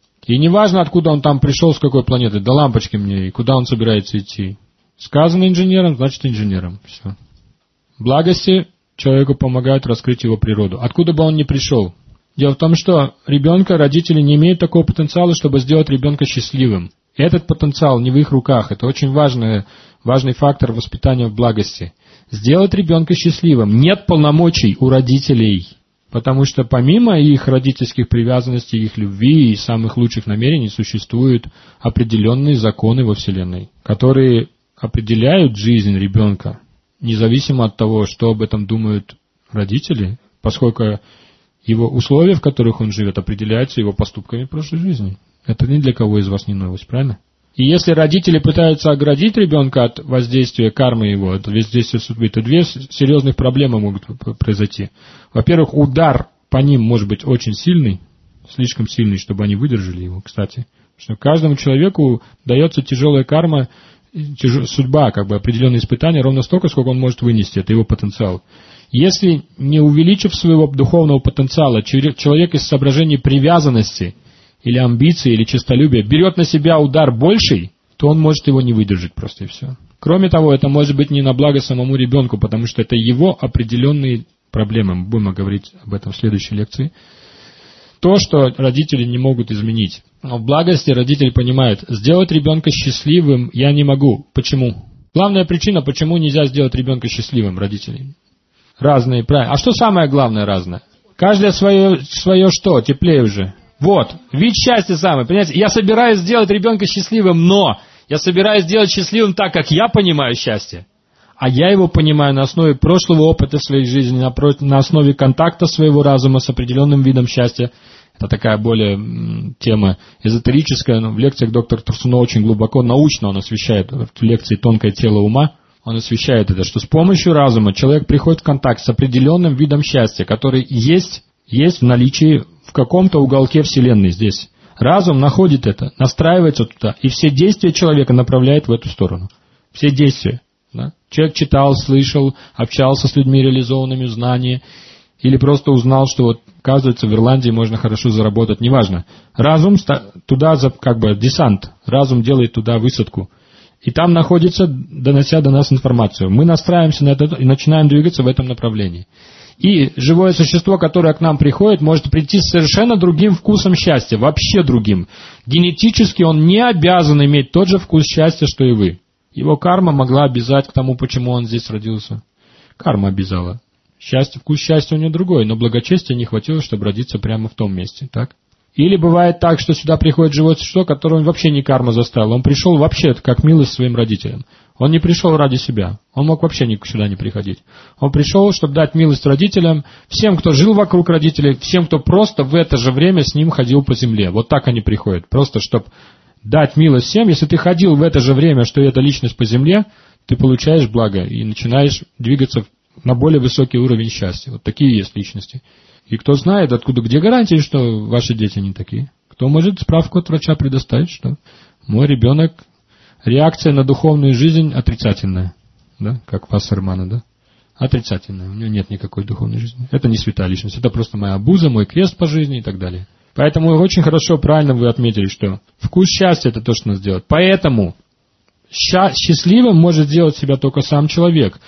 И не важно, откуда он там пришел, с какой планеты, да лампочки мне, и куда он собирается идти. Сказано инженером, значит инженером, все. Благости человеку помогают раскрыть его природу. Откуда бы он ни пришел. Дело в том, что ребенка, родители не имеют такого потенциала, чтобы сделать ребенка счастливым. Этот потенциал не в их руках. Это очень важный, важный фактор воспитания в благости. Сделать ребенка счастливым. Нет полномочий у родителей. Потому что помимо их родительских привязанностей, их любви и самых лучших намерений, существуют определенные законы во Вселенной, которые определяют жизнь ребенка. Независимо от того, что об этом думают родители, поскольку его условия, в которых он живет, определяются его поступками в прошлой жизни. Это ни для кого из вас не новость, правильно? И если родители пытаются оградить ребенка от воздействия кармы его, от воздействия судьбы, то две серьезных проблемы могут произойти. Во-первых, удар по ним может быть очень сильный, слишком сильный, чтобы они выдержали его, кстати. Потому что каждому человеку дается тяжелая карма, судьба, как бы определенные испытания, ровно столько, сколько он может вынести, это его потенциал. Если, не увеличив своего духовного потенциала, человек из соображений привязанности, или амбиции, или честолюбия, берет на себя удар больший, то он может его не выдержать просто и все. Кроме того, это может быть не на благо самому ребенку, потому что это его определенные проблемы. Мы будем говорить об этом в следующей лекции. То, что родители не могут изменить. Но в благости родители понимают, сделать ребенка счастливым я не могу. Почему? Главная причина, почему нельзя сделать ребенка счастливым родителей. Разные, правильно. А что самое главное разное? Каждое свое, свое что? Теплее уже. Вот, вид счастья самый. Понимаете, я собираюсь сделать ребенка счастливым, но я собираюсь сделать счастливым так, как я понимаю счастье. А я его понимаю на основе прошлого опыта в своей жизни, на основе контакта своего разума с определенным видом счастья. Это такая более м, тема эзотерическая, но в лекциях доктор Турсунов очень глубоко научно он освещает, в лекции «Тонкое тело ума», он освещает это, что с помощью разума человек приходит в контакт с определенным видом счастья, который есть, есть в наличии в каком-то уголке Вселенной здесь. Разум находит это, настраивается туда, и все действия человека направляет в эту сторону. Все действия. Да? Человек читал, слышал, общался с людьми, реализованными в знании, или просто узнал, что вот, оказывается, в Ирландии можно хорошо заработать, неважно. Разум туда, как бы, десант, разум делает туда высадку. И там находится, донося до нас информацию. Мы настраиваемся на это и начинаем двигаться в этом направлении. И живое существо, которое к нам приходит, может прийти с совершенно другим вкусом счастья, вообще другим. Генетически он не обязан иметь тот же вкус счастья, что и вы. Его карма могла обязать к тому, почему он здесь родился. Карма обязала. Счастье, вкус счастья у него другой, но благочестия не хватило, чтобы родиться прямо в том месте, так? Или бывает так, что сюда приходит живое существо, которое вообще не карма заставила. Он пришел вообще как милость своим родителям. Он не пришел ради себя. Он мог вообще сюда не приходить. Он пришел, чтобы дать милость родителям, всем, кто жил вокруг родителей, всем, кто просто в это же время с ним ходил по земле. Вот так они приходят. Просто, чтобы дать милость всем. Если ты ходил в это же время, что эта личность по земле, ты получаешь благо и начинаешь двигаться на более высокий уровень счастья. Вот такие есть личности. И кто знает, откуда, где гарантии, что ваши дети не такие? Кто может справку от врача предоставить, что мой ребенок, реакция на духовную жизнь отрицательная, да, как Вассермана, да? Отрицательная, у него нет никакой духовной жизни. Это не святая личность, это просто моя обуза, мой крест по жизни и так далее. Поэтому очень хорошо, правильно вы отметили, что вкус счастья это то, что нас делает. Поэтому счастливым может сделать себя только сам человек.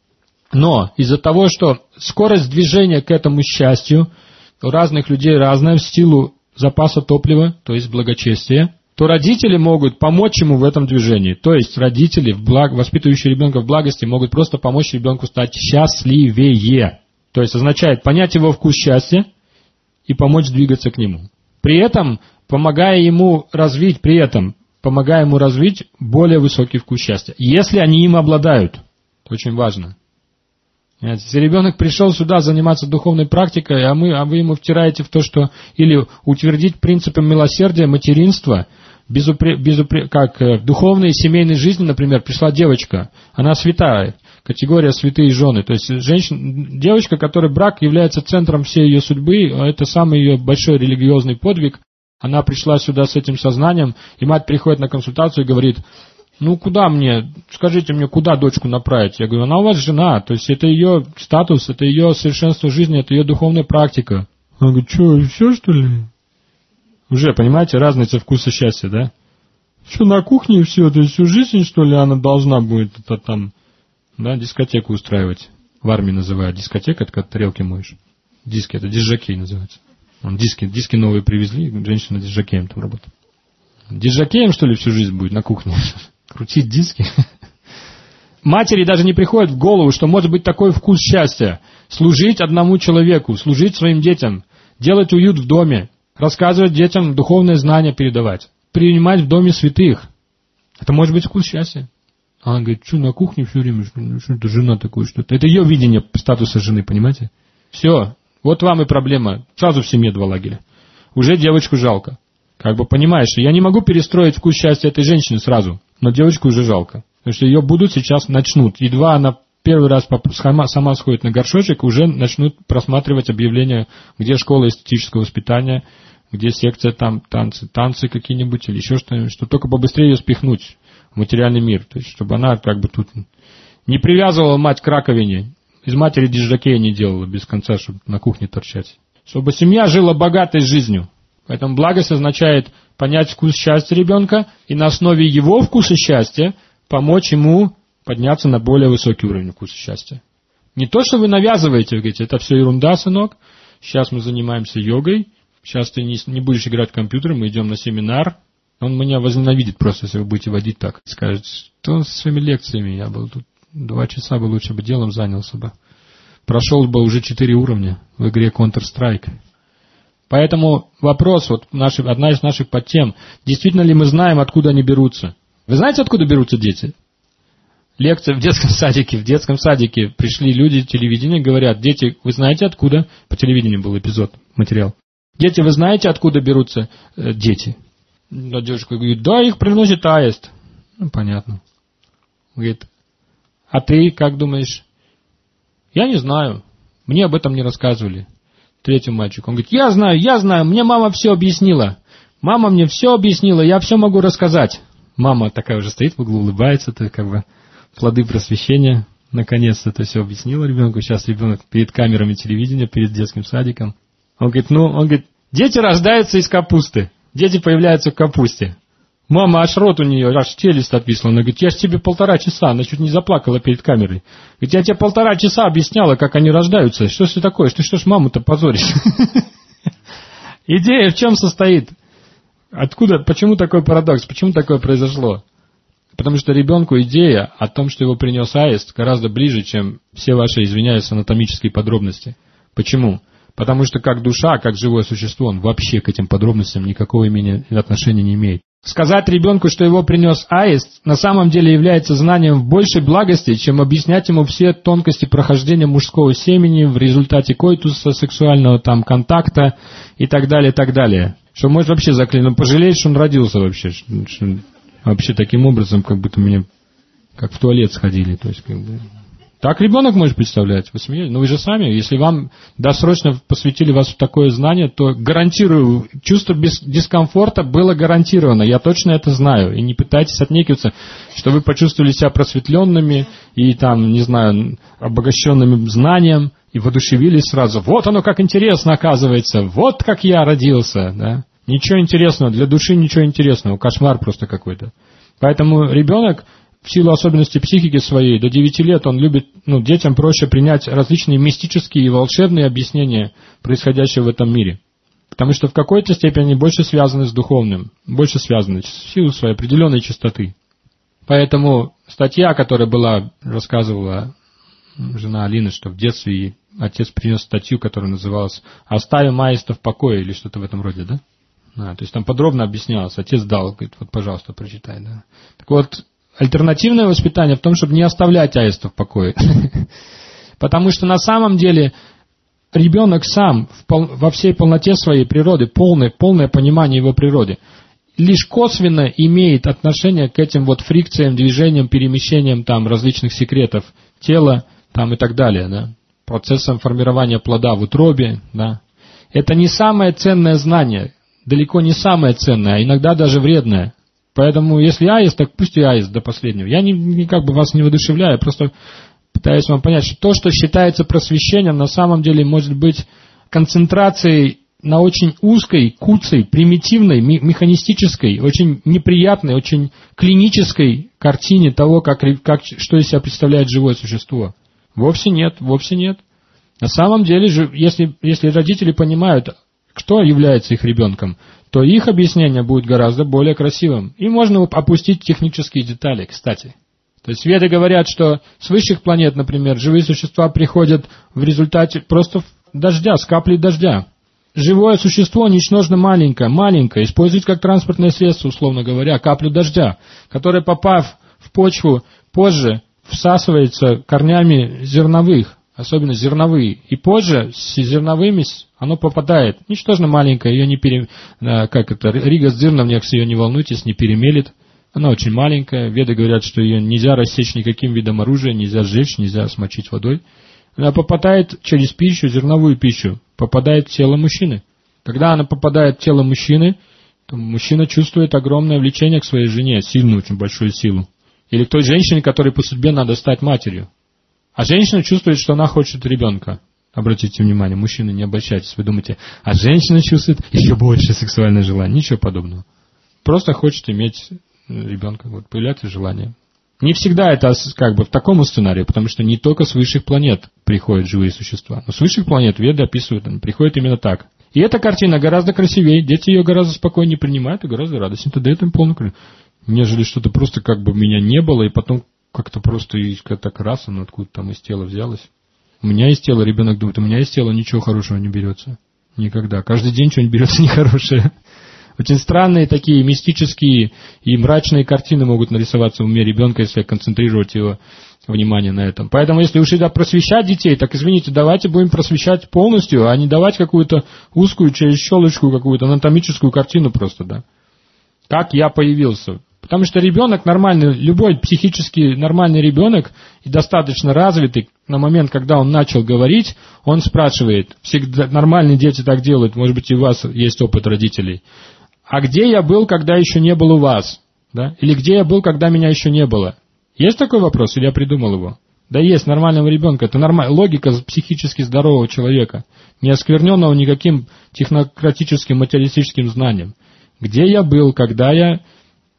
Но из-за того, что скорость движения к этому счастью у разных людей разная в силу запаса топлива, то есть благочестия, то родители могут помочь ему в этом движении. То есть родители, в благ... воспитывающие ребенка в благости, могут просто помочь ребенку стать счастливее. То есть означает понять его вкус счастья и помочь двигаться к нему. При этом, помогая ему развить, при этом, помогая ему развить более высокий вкус счастья. Если они им обладают. Это очень важно. Если ребенок пришел сюда заниматься духовной практикой, а, мы, а вы ему втираете в то, что или утвердить принципы милосердия, материнства, безупре, безупре, как в духовной семейной жизни, например, пришла девочка, она святая, категория святые жены, то есть женщина, девочка, которой брак является центром всей ее судьбы, это самый ее большой религиозный подвиг, она пришла сюда с этим сознанием, и мать приходит на консультацию и говорит: ну, куда мне, скажите мне, куда дочку направить? Я говорю, она у вас жена, то есть это ее статус, это ее совершенство жизни, это ее духовная практика. Она говорит, что, все что ли? Уже, понимаете, разница вкуса счастья, да? Что, на кухне все, то есть всю жизнь, что ли, она должна будет это там, да, дискотеку устраивать. В армии называют дискотека, это когда тарелки моешь. Диски, это дизжокей называется. Вон, диски, диски новые привезли, женщина дизжокеем там работает. Дизжокеем, что ли, всю жизнь будет на кухне? Крутить диски. Матери даже не приходит в голову, что может быть такой вкус счастья. Служить одному человеку, служить своим детям, делать уют в доме, рассказывать детям духовные знания передавать, принимать в доме святых. Это может быть вкус счастья. Она говорит, что на кухне все время, что это жена такое, что-то. Это ее видение статуса жены, понимаете? Все, вот вам и проблема. Сразу в семье два лагеря. Уже девочку жалко. Как бы понимаешь, я не могу перестроить вкус счастья этой женщины сразу, но девочку уже жалко. Потому что ее будут сейчас, начнут. Едва она первый раз сама, сама сходит на горшочек, уже начнут просматривать объявления, где школа эстетического воспитания, где секция там, танцы, танцы какие-нибудь или еще что-нибудь, чтобы только побыстрее ее спихнуть в материальный мир. То есть, чтобы она как бы тут не привязывала мать к раковине, из матери дизжокея не делала без конца, чтобы на кухне торчать. Чтобы семья жила богатой жизнью. Поэтому благость означает понять вкус счастья ребенка и на основе его вкуса счастья помочь ему подняться на более высокий уровень вкуса счастья. Не то, что вы навязываете, вы говорите, это все ерунда, сынок, сейчас мы занимаемся йогой, сейчас ты не, не будешь играть в компьютер, мы идем на семинар. Он меня возненавидит просто, если вы будете водить так. Скажет, что с своими лекциями, я был тут два часа бы лучше бы делом занялся бы. Прошел бы уже четыре уровня в игре Counter-Strike. Поэтому вопрос, вот наши, одна из наших подтем, действительно ли мы знаем, откуда они берутся? Вы знаете, откуда берутся дети? Лекция в детском садике. В детском садике пришли люди, телевидение, говорят, дети, вы знаете, откуда? По телевидению был эпизод, материал. Дети, вы знаете, откуда берутся э, дети? А девушка говорит, да, их приносит аист. Ну, понятно. Говорит, а ты как думаешь? Я не знаю. Мне об этом не рассказывали. Третий мальчик. Он говорит, я знаю, я знаю, мне мама все объяснила. Мама мне все объяснила, я все могу рассказать. Мама такая уже стоит в углу, улыбается, это как бы плоды просвещения. Наконец-то это все объяснила ребенку. Сейчас ребенок перед камерами телевидения, перед детским садиком. Он говорит, ну, он говорит, дети рождаются из капусты. Дети появляются в капусте. Мама, аж рот у нее, аж челюсть отвисла. Она говорит, я ж тебе полтора часа, она чуть не заплакала перед камерой. Говорит, я тебе полтора часа объясняла, как они рождаются. Что ж ты такое? Ты что ж маму-то позоришь? Идея в чем состоит? Откуда, почему такой парадокс? Почему такое произошло? Потому что ребенку идея о том, что его принес аист, гораздо ближе, чем все ваши, извиняюсь, анатомические подробности. Почему? Потому что как душа, как живое существо, он вообще к этим подробностям никакого имени отношения не имеет. Сказать ребенку, что его принес аист, на самом деле является знанием в большей благости, чем объяснять ему все тонкости прохождения мужского семени в результате коитуса, сексуального там контакта и так далее, и так далее. Что может вообще заклинить, ну пожалеть, что он родился вообще. Что, вообще таким образом, как будто мне как в туалет сходили, то есть как бы... Так ребенок может представлять. Вы смеетесь? Но вы же сами, если вам досрочно посвятили вас в такое знание, то гарантирую, чувство без дискомфорта было гарантировано. Я точно это знаю. И не пытайтесь отнекиваться, что вы почувствовали себя просветленными и там, не знаю, обогащенными знанием и воодушевились сразу. Вот оно как интересно оказывается. Вот как я родился. Да? Ничего интересного. Для души ничего интересного. Кошмар просто какой-то. Поэтому ребенок... В силу особенностей психики своей, до девяти лет он любит, ну, детям проще принять различные мистические и волшебные объяснения происходящего в этом мире. Потому что в какой-то степени они больше связаны с духовным, больше связаны в силу своей определенной чистоты. Поэтому статья, которая была, рассказывала жена Алины, что в детстве отец принес статью, которая называлась «Оставим аиста в покое» или что-то в этом роде, да? А, то есть там подробно объяснялось. Отец дал, говорит, вот, пожалуйста, прочитай, да. Так вот, альтернативное воспитание в том, чтобы не оставлять аиста в покое. Потому что на самом деле ребенок сам во всей полноте своей природы, полное, полное понимание его природы, лишь косвенно имеет отношение к этим вот фрикциям, движениям, перемещениям там, различных секретов тела там, и так далее. Да? Процессом формирования плода в утробе. Да? Это не самое ценное знание, далеко не самое ценное, а иногда даже вредное. Поэтому, если аист, так пусть и аист до последнего. Я не, не как бы вас не воодушевляю, просто пытаюсь вам понять, что то, что считается просвещением, на самом деле может быть концентрацией на очень узкой, куцей, примитивной, механистической, очень неприятной, очень клинической картине того, как, как, что из себя представляет живое существо. Вовсе нет, вовсе нет. На самом деле, если, если родители понимают, кто является их ребенком, то их объяснение будет гораздо более красивым. И можно опустить технические детали, кстати. То есть веды говорят, что с высших планет, например, живые существа приходят в результате просто дождя, с каплей дождя. Живое существо ничтожно маленькое, маленькое, используется как транспортное средство, условно говоря, каплю дождя, которая, попав в почву, позже всасывается корнями зерновых, особенно зерновые, и позже с зерновыми оно попадает. Ничтожно маленькое, ее не пере... как это, Рига с Дзирновнекс, ее не волнуйтесь, не перемелет. Она очень маленькая. Веды говорят, что ее нельзя рассечь никаким видом оружия, нельзя сжечь, нельзя смочить водой. Она попадает через пищу, зерновую пищу, попадает в тело мужчины. Когда она попадает в тело мужчины, то мужчина чувствует огромное влечение к своей жене, сильную, очень большую силу. Или к той женщине, которой по судьбе надо стать матерью. А женщина чувствует, что она хочет ребенка. Обратите внимание, мужчины, не обольщайтесь. Вы думаете, а женщина чувствует еще больше сексуальное желание. Ничего подобного. Просто хочет иметь ребенка. Вот, появляется желание. Не всегда это как бы в таком сценарии, потому что не только с высших планет приходят живые существа. Но с высших планет веды описывают, они приходят именно так. И эта картина гораздо красивее. Дети ее гораздо спокойнее принимают и гораздо радостнее. Это дает им полную красоту. Нежели что-то просто как бы меня не было, и потом как-то просто так раз, оно откуда-то там из тела взялось. У меня из тела, ребенок думает, у меня из тела ничего хорошего не берется. Никогда. Каждый день что-нибудь берется нехорошее. Очень странные такие мистические и мрачные картины могут нарисоваться в уме ребенка, если концентрировать его внимание на этом. Поэтому, если уж и просвещать детей, так, извините, давайте будем просвещать полностью, а не давать какую-то узкую, через щелочку, какую-то анатомическую картину просто, да. Как я появился. Потому что ребенок нормальный, любой психически нормальный ребенок и достаточно развитый, на момент, когда он начал говорить, он спрашивает, всегда нормальные дети так делают, может быть, и у вас есть опыт родителей, а где я был, когда еще не был у вас? Да? Или где я был, когда меня еще не было? Есть такой вопрос, или я придумал его? Да есть, нормального ребенка, это нормаль... логика психически здорового человека, не оскверненного никаким технократическим, материалистическим знанием. Где я был, когда я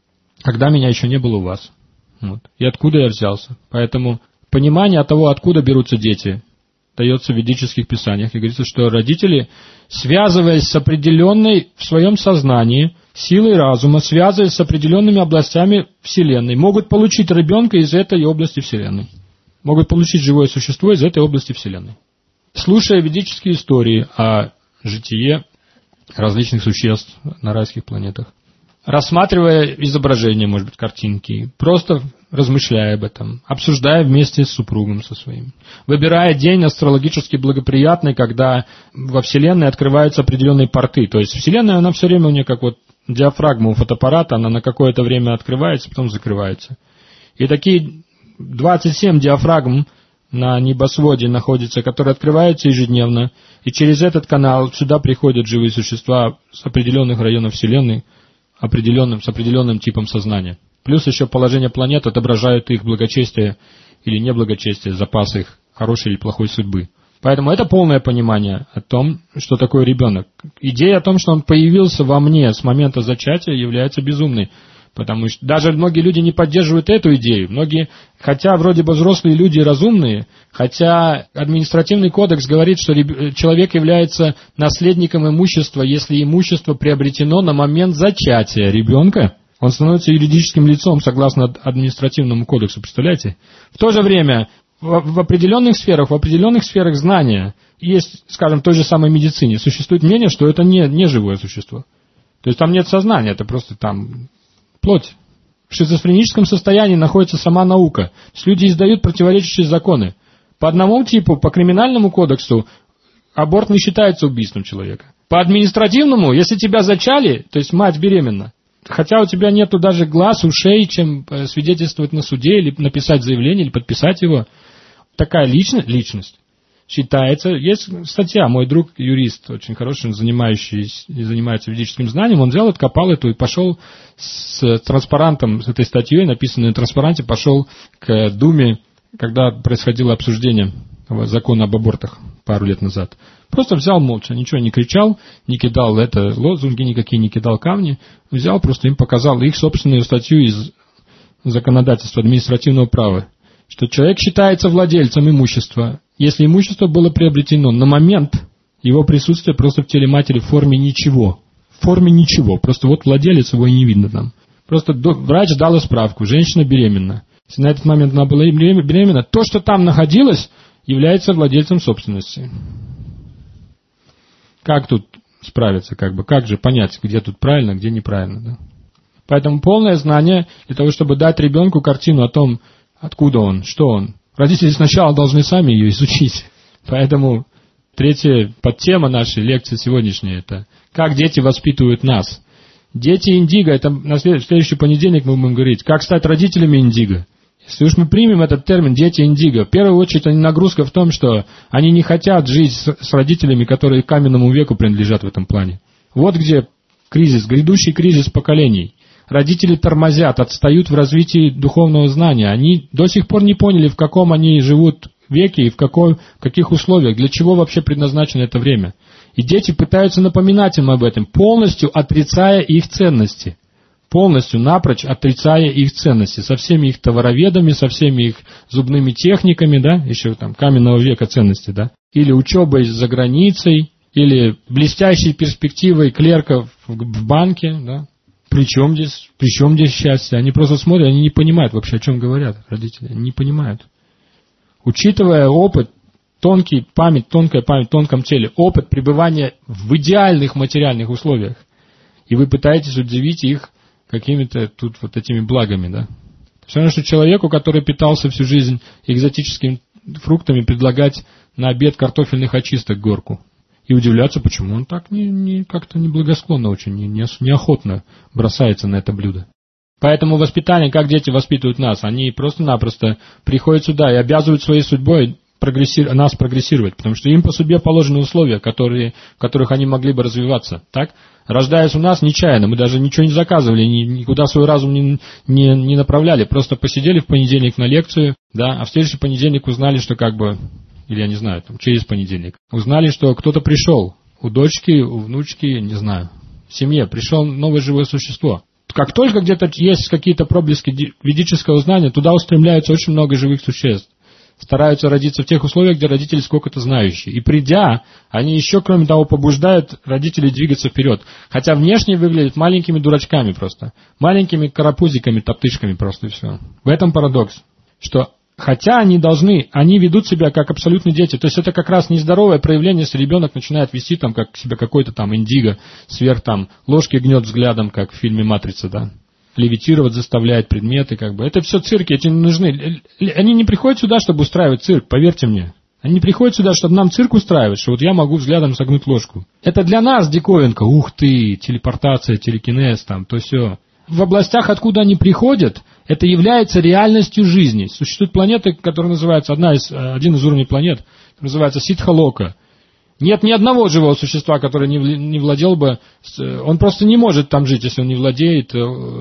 когда меня еще не было у вас. Вот. И откуда я взялся. Поэтому понимание того, откуда берутся дети, дается в ведических писаниях. И говорится, что родители, связываясь с определенной в своем сознании силой разума, связываясь с определенными областями Вселенной, могут получить ребенка из этой области Вселенной. Могут получить живое существо из этой области Вселенной. Слушая ведические истории о житие различных существ на райских планетах, рассматривая изображения, может быть, картинки, просто размышляя об этом, обсуждая вместе с супругом со своим, выбирая день астрологически благоприятный, когда во Вселенной открываются определенные порты. То есть Вселенная, она все время у нее как вот диафрагма у фотоаппарата, она на какое-то время открывается, потом закрывается. И такие двадцать семь диафрагм на небосводе находятся, которые открываются ежедневно, и через этот канал сюда приходят живые существа с определенных районов Вселенной, определенным, с определенным типом сознания. Плюс еще положение планет отображают их благочестие или неблагочестие, запас их хорошей или плохой судьбы. Поэтому это полное понимание о том, что такое ребенок. Идея о том, что он появился во мне с момента зачатия, является безумной. Потому что даже многие люди не поддерживают эту идею. Многие, хотя вроде бы взрослые люди разумные, хотя административный кодекс говорит, что человек является наследником имущества, если имущество приобретено на момент зачатия ребенка, он становится юридическим лицом согласно административному кодексу, представляете? В то же время в, в определенных сферах, в определенных сферах знания, есть, скажем, в той же самой медицине, существует мнение, что это не, не живое существо. То есть там нет сознания, это просто там плоть. В шизофреническом состоянии находится сама наука. То есть люди издают противоречащие законы. По одному типу, по криминальному кодексу, аборт не считается убийством человека. По административному, если тебя зачали, то есть мать беременна, хотя у тебя нету даже глаз, ушей, чем свидетельствовать на суде, или написать заявление, или подписать его, такая личность, личность считается. Есть статья, мой друг, юрист, очень хороший, занимающийся, занимается ведическим знанием, он взял, откопал эту и пошел с транспарантом, с этой статьей, написанной на транспаранте, пошел к Думе, когда происходило обсуждение закона об абортах пару лет назад. Просто взял молча, ничего не кричал, не кидал это лозунги никакие, не кидал камни, взял, просто им показал их собственную статью из законодательства административного права, что человек считается владельцем имущества, если имущество было приобретено на момент его присутствия просто в теле матери в форме ничего. В форме ничего. Просто вот владелец, его и не видно там. Просто врач дал справку, женщина беременна. Если на этот момент она была беременна, то, что там находилось, является владельцем собственности. Как тут справиться, как бы, как же понять, где тут правильно, где неправильно, да? Поэтому полное знание для того, чтобы дать ребенку картину о том, откуда он, что он. Родители сначала должны сами ее изучить. Поэтому третья подтема нашей лекции сегодняшней – это как дети воспитывают нас. Дети индиго – это на следующий понедельник мы будем говорить, как стать родителями индиго. Если уж мы примем этот термин «дети индиго», в первую очередь они нагрузка в том, что они не хотят жить с, с родителями, которые к каменному веку принадлежат в этом плане. Вот где кризис, грядущий кризис поколений. Родители тормозят, отстают в развитии духовного знания. Они до сих пор не поняли, в каком они живут веке и в, какой, в каких условиях, для чего вообще предназначено это время. И дети пытаются напоминать им об этом, полностью отрицая их ценности. Полностью, напрочь отрицая их ценности, со всеми их товароведами, со всеми их зубными техниками, да, еще там каменного века ценности, да, или учебой за границей, или блестящей перспективой клерка в, в банке, да. При чем здесь, при чем здесь счастье? Они просто смотрят, они не понимают вообще, о чем говорят родители, они не понимают. Учитывая опыт, тонкий память, тонкая память в тонком теле, опыт пребывания в идеальных материальных условиях, и вы пытаетесь удивить их какими-то тут вот этими благами, да. Все равно, что человеку, который питался всю жизнь экзотическими фруктами, предлагать на обед картофельных очисток горку. И удивляться, почему он так не, не, как-то неблагосклонно очень, не, не, неохотно бросается на это блюдо. Поэтому воспитание, как дети воспитывают нас, они просто-напросто приходят сюда и обязывают своей судьбой прогрессир... нас прогрессировать, потому что им по судьбе положены условия, которые... в которых они могли бы развиваться. Так? Рождаясь у нас нечаянно, мы даже ничего не заказывали, ни, никуда свой разум не, не, не направляли, просто посидели в понедельник на лекцию, да, а в следующий понедельник узнали, что как бы... или я не знаю, там, через понедельник, узнали, что кто-то пришел, у дочки, у внучки, не знаю, в семье пришел новое живое существо. Как только где-то есть какие-то проблески ведического знания, туда устремляются очень много живых существ. Стараются родиться в тех условиях, где родители сколько-то знающие. И придя, они еще, кроме того, побуждают родителей двигаться вперед. Хотя внешне выглядят маленькими дурачками просто. Маленькими карапузиками, топтышками просто и все. В этом парадокс. Что хотя они должны, они ведут себя как абсолютные дети. То есть это как раз нездоровое проявление, если ребенок начинает вести там, как себя какой-то там индиго, сверх там ложки гнет взглядом, как в фильме «Матрица», да. Левитировать заставляет предметы, как бы. Это все цирки, эти нужны. Они не приходят сюда, чтобы устраивать цирк, поверьте мне. Они не приходят сюда, чтобы нам цирк устраивать, что вот я могу взглядом согнуть ложку. Это для нас диковинка. Ух ты, телепортация, телекинез, там, то все. В областях, откуда они приходят, это является реальностью жизни. Существуют планеты, которые называются, одна из, один из уровней планет, называется Ситхалока. Нет ни одного живого существа, которое не владел бы, он просто не может там жить, если он не владеет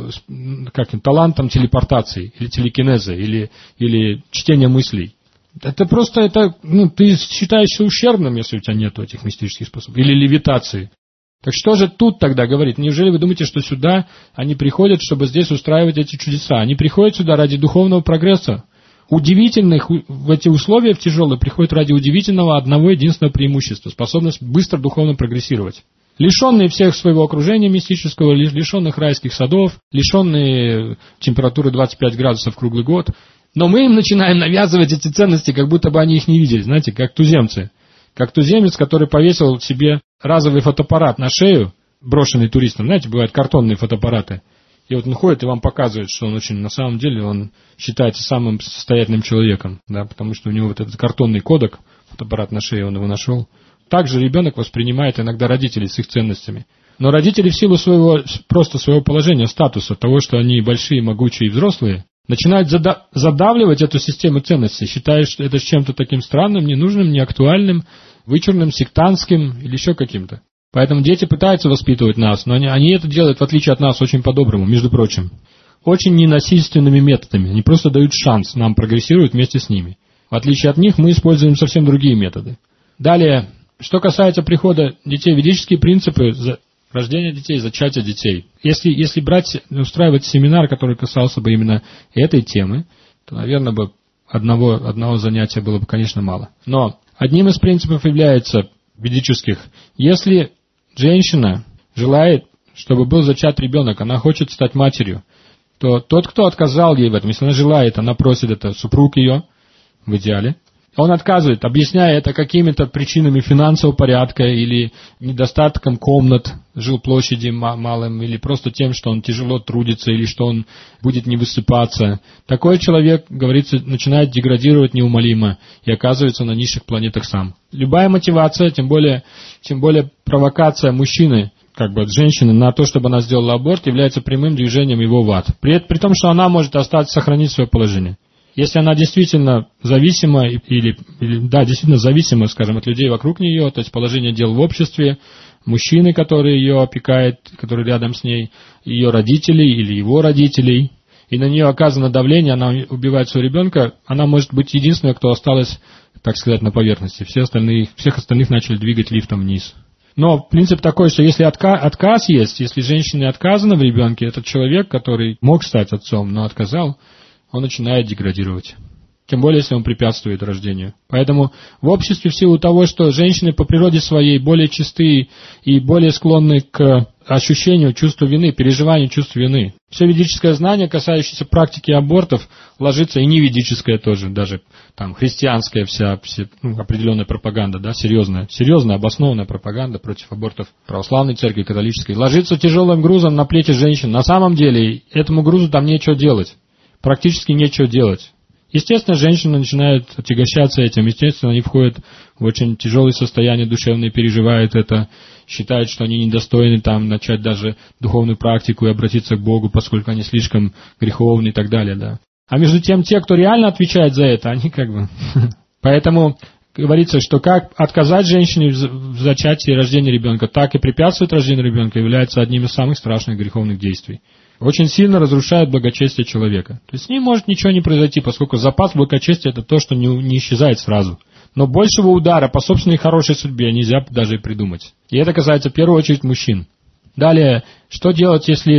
как, талантом телепортации, или телекинеза, или, или чтения мыслей. Это просто, это, ну, ты считаешься ущербным, если у тебя нет этих мистических способов, или левитации. Так что же тут тогда говорит? Неужели вы думаете, что сюда они приходят, чтобы здесь устраивать эти чудеса? Они приходят сюда ради духовного прогресса. Удивительных в эти условия, в тяжелые, приходят ради удивительного одного единственного преимущества – способность быстро духовно прогрессировать. Лишенные всех своего окружения мистического, лишенных райских садов, лишенные температуры двадцать пять градусов круглый год. Но мы им начинаем навязывать эти ценности, как будто бы они их не видели, знаете, как туземцы. Как туземец, который повесил себе разовый фотоаппарат на шею, брошенный туристом. Знаете, бывают картонные фотоаппараты. И вот он ходит и вам показывает, что он очень, на самом деле, он считается самым состоятельным человеком, да, потому что у него вот этот картонный кодек, фотоаппарат на шее, он его нашел. Также ребенок воспринимает иногда родителей с их ценностями. Но родители в силу своего, просто своего положения, статуса, того, что они большие, могучие и взрослые, начинают зада- задавливать эту систему ценностей, считая, что это чем-то таким странным, ненужным, неактуальным, вычурным, сектантским или еще каким-то. Поэтому дети пытаются воспитывать нас, но они, они это делают, в отличие от нас, очень по-доброму, между прочим. Очень ненасильственными методами. Они просто дают шанс нам прогрессировать вместе с ними. В отличие от них, мы используем совсем другие методы. Далее, что касается прихода детей, ведические принципы рождения детей, зачатия детей. Если, если брать, устраивать семинар, который касался бы именно этой темы, то, наверное, бы одного, одного занятия было бы, конечно, мало. Но одним из принципов является ведических, если женщина желает, чтобы был зачат ребенок, она хочет стать матерью, то тот, кто отказал ей в этом, если она желает, она просит это супруг ее, в идеале, он отказывает, объясняя это какими-то причинами финансового порядка или недостатком комнат, жилплощади малым, или просто тем, что он тяжело трудится, или что он будет не высыпаться. Такой человек, говорится, начинает деградировать неумолимо и оказывается на низших планетах сам. Любая мотивация, тем более, тем более провокация мужчины, как бы от женщины, на то, чтобы она сделала аборт, является прямым движением его в ад. При, при том, что она может остаться, сохранить свое положение. Если она действительно зависима, или, или, да, действительно зависима, скажем, от людей вокруг нее, то есть положение дел в обществе, мужчины, который ее опекает, который рядом с ней, ее родителей или его родителей, и на нее оказано давление, она убивает своего ребенка, она может быть единственной, кто осталась, так сказать, на поверхности. Все остальные, всех остальных начали двигать лифтом вниз. Но принцип такой, что если отка- отказ есть, если женщине отказано в ребенке, этот человек, который мог стать отцом, но отказал, он начинает деградировать. Тем более, если он препятствует рождению. Поэтому в обществе, в силу того, что женщины по природе своей более чистые и более склонны к ощущению чувства вины, переживанию чувства вины, все ведическое знание, касающееся практики абортов, ложится, и не ведическое тоже, даже там христианская вся, вся ну, определенная пропаганда, да, серьезная, серьезная, обоснованная пропаганда против абортов православной церкви, католической, ложится тяжелым грузом на плечи женщин. На самом деле, этому грузу там нечего делать. Практически нечего делать. Естественно, женщины начинают отягощаться этим, естественно, они входят в очень тяжелое состояние душевное, переживают это, считают, что они недостойны там начать даже духовную практику и обратиться к Богу, поскольку они слишком греховны и так далее, да. А между тем, те, кто реально отвечает за это, они как бы... Поэтому говорится, что как отказать женщине в зачатии и рождении ребенка, так и препятствовать рождению ребенка является одним из самых страшных греховных действий. Очень сильно разрушает благочестие человека. То есть с ним может ничего не произойти, поскольку запас благочестия – это то, что не, не исчезает сразу. Но большего удара по собственной хорошей судьбе нельзя даже и придумать. И это касается в первую очередь мужчин. Далее, что делать, если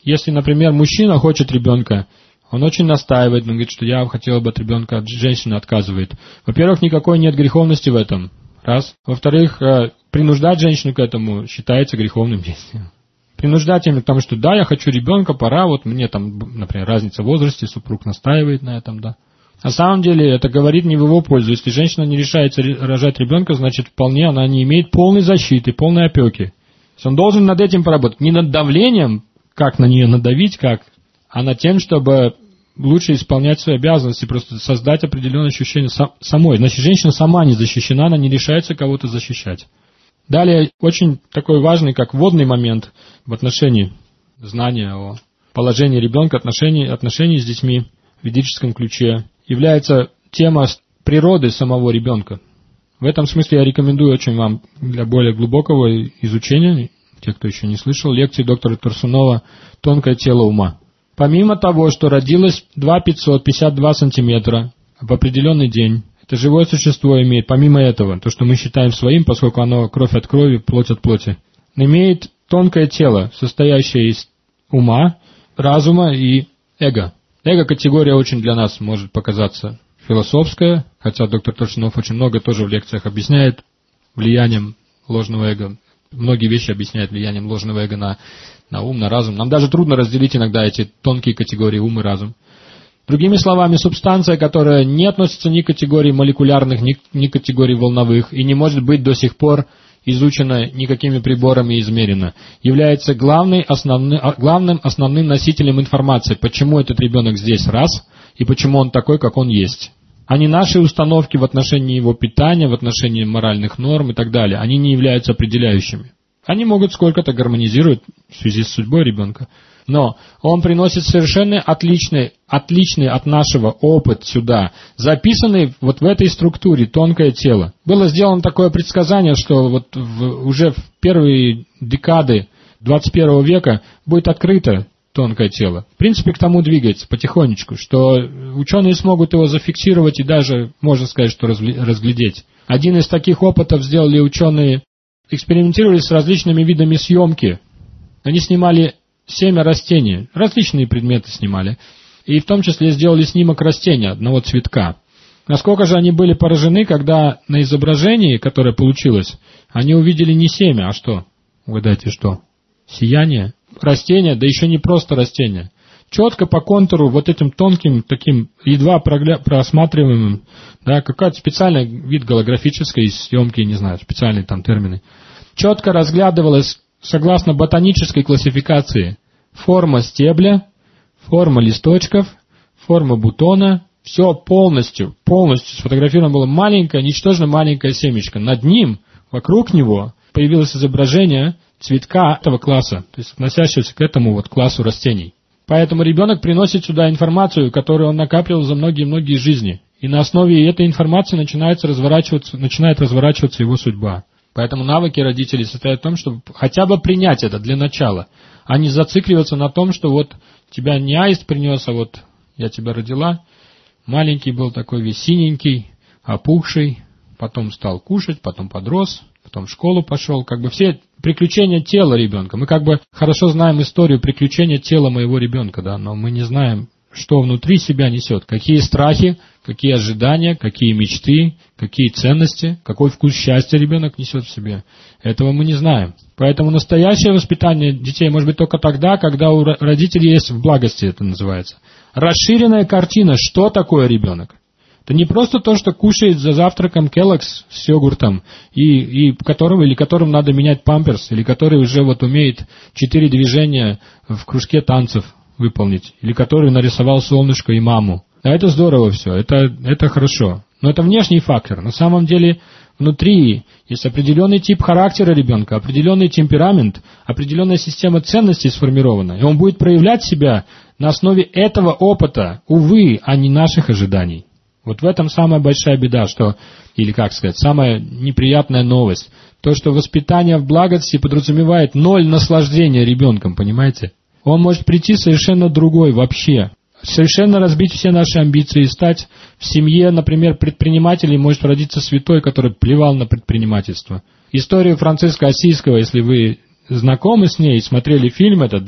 если, например, мужчина хочет ребенка, он очень настаивает, он говорит, что я хотел бы от ребенка, женщина отказывает. Во-первых, никакой нет греховности в этом. Раз. Во-вторых, принуждать женщину к этому считается греховным действием. Принуждать им к тому, что да, я хочу ребенка, пора, вот мне там, например, разница в возрасте, супруг настаивает на этом, да. На самом деле это говорит не в его пользу. Если женщина не решается рожать ребенка, значит вполне она не имеет полной защиты, полной опеки. Он должен над этим поработать. Не над давлением, как на нее надавить, как, а над тем, чтобы лучше исполнять свои обязанности, просто создать определенное ощущение самой. Значит, женщина сама не защищена, она не решается кого-то защищать. Далее, очень такой важный, как вводный момент в отношении знания о положении ребенка, отношений, отношений с детьми в ведическом ключе, является тема природы самого ребенка. В этом смысле я рекомендую очень вам для более глубокого изучения, те, кто еще не слышал, лекции доктора Турсунова «Тонкое тело ума». Помимо того, что родилось два тысячи пятьсот пятьдесят два сантиметра в определенный день, это живое существо имеет, помимо этого, то, что мы считаем своим, поскольку оно кровь от крови, плоть от плоти, имеет тонкое тело, состоящее из ума, разума и эго. Эго-категория очень для нас может показаться философская, хотя доктор Турсунов очень много тоже в лекциях объясняет влиянием ложного эго. Многие вещи объясняет влиянием ложного эго на, на ум, на разум. Нам даже трудно разделить иногда эти тонкие категории ум и разум. Другими словами, субстанция, которая не относится ни к категории молекулярных, ни, ни к категории волновых и не может быть до сих пор изучена никакими приборами и измерена, является главной, основной, главным основным носителем информации, почему этот ребенок здесь раз и почему он такой, как он есть. А не наши установки в отношении его питания, в отношении моральных норм и так далее. Они не являются определяющими. Они могут сколько-то гармонизировать в связи с судьбой ребенка. Но он приносит совершенно отличный, отличный от нашего опыт сюда, записанный вот в этой структуре тонкое тело. Было сделано такое предсказание, что вот в, уже в первые декады двадцать первого века будет открыто тонкое тело. В принципе, к тому двигается потихонечку, что ученые смогут его зафиксировать и даже, можно сказать, что разглядеть. Один из таких опытов сделали ученые, экспериментировали с различными видами съемки. Они снимали семя растений, различные предметы снимали, и в том числе сделали снимок растения, одного цветка. Насколько же они были поражены, когда на изображении, которое получилось, они увидели не семя, а что? Угадайте, что? Сияние. Растение, да еще не просто растение. Четко по контуру, вот этим тонким, таким, едва прогля... просматриваемым, да, какой-то специальный вид голографической съемки, не знаю, специальные там термины, четко разглядывалось, согласно ботанической классификации, форма стебля, форма листочков, форма бутона, все полностью, полностью сфотографировано было маленькое, ничтожно маленькое семечко. Над ним, вокруг него, появилось изображение цветка этого класса, то есть относящегося к этому вот классу растений. Поэтому ребенок приносит сюда информацию, которую он накапливал за многие-многие жизни. И на основе этой информации начинает разворачиваться, начинает разворачиваться его судьба. Поэтому навыки родителей состоят в том, чтобы хотя бы принять это для начала, а не зацикливаться на том, что вот тебя не аист принес, а вот я тебя родила, маленький был такой весь синенький, опухший, потом стал кушать, потом подрос, потом в школу пошел, как бы все приключения тела ребенка. Мы как бы хорошо знаем историю приключения тела моего ребенка, да, но мы не знаем, что внутри себя несет, какие страхи, какие ожидания, какие мечты, какие ценности, какой вкус счастья ребенок несет в себе. Этого мы не знаем. Поэтому настоящее воспитание детей может быть только тогда, когда у родителей есть в благости, это называется. Расширенная картина, что такое ребенок. Это не просто то, что кушает за завтраком Келлогс с йогуртом, и, и которого, или которым надо менять памперс, или который уже вот умеет четыре движения в кружке танцев выполнить, или который нарисовал солнышко и маму. А это здорово все, это, это хорошо. Но это внешний фактор. На самом деле внутри есть определенный тип характера ребенка, определенный темперамент, определенная система ценностей сформирована. И он будет проявлять себя на основе этого опыта, увы, а не наших ожиданий. Вот в этом самая большая беда, что, или как сказать, самая неприятная новость. То, что воспитание в благости подразумевает ноль наслаждения ребенком, понимаете? Он может прийти совершенно другой вообще. Совершенно разбить все наши амбиции и стать в семье, например, предпринимателей, может родиться святой, который плевал на предпринимательство. Историю Франциска Ассизского, если вы знакомы с ней, смотрели фильм этот, да?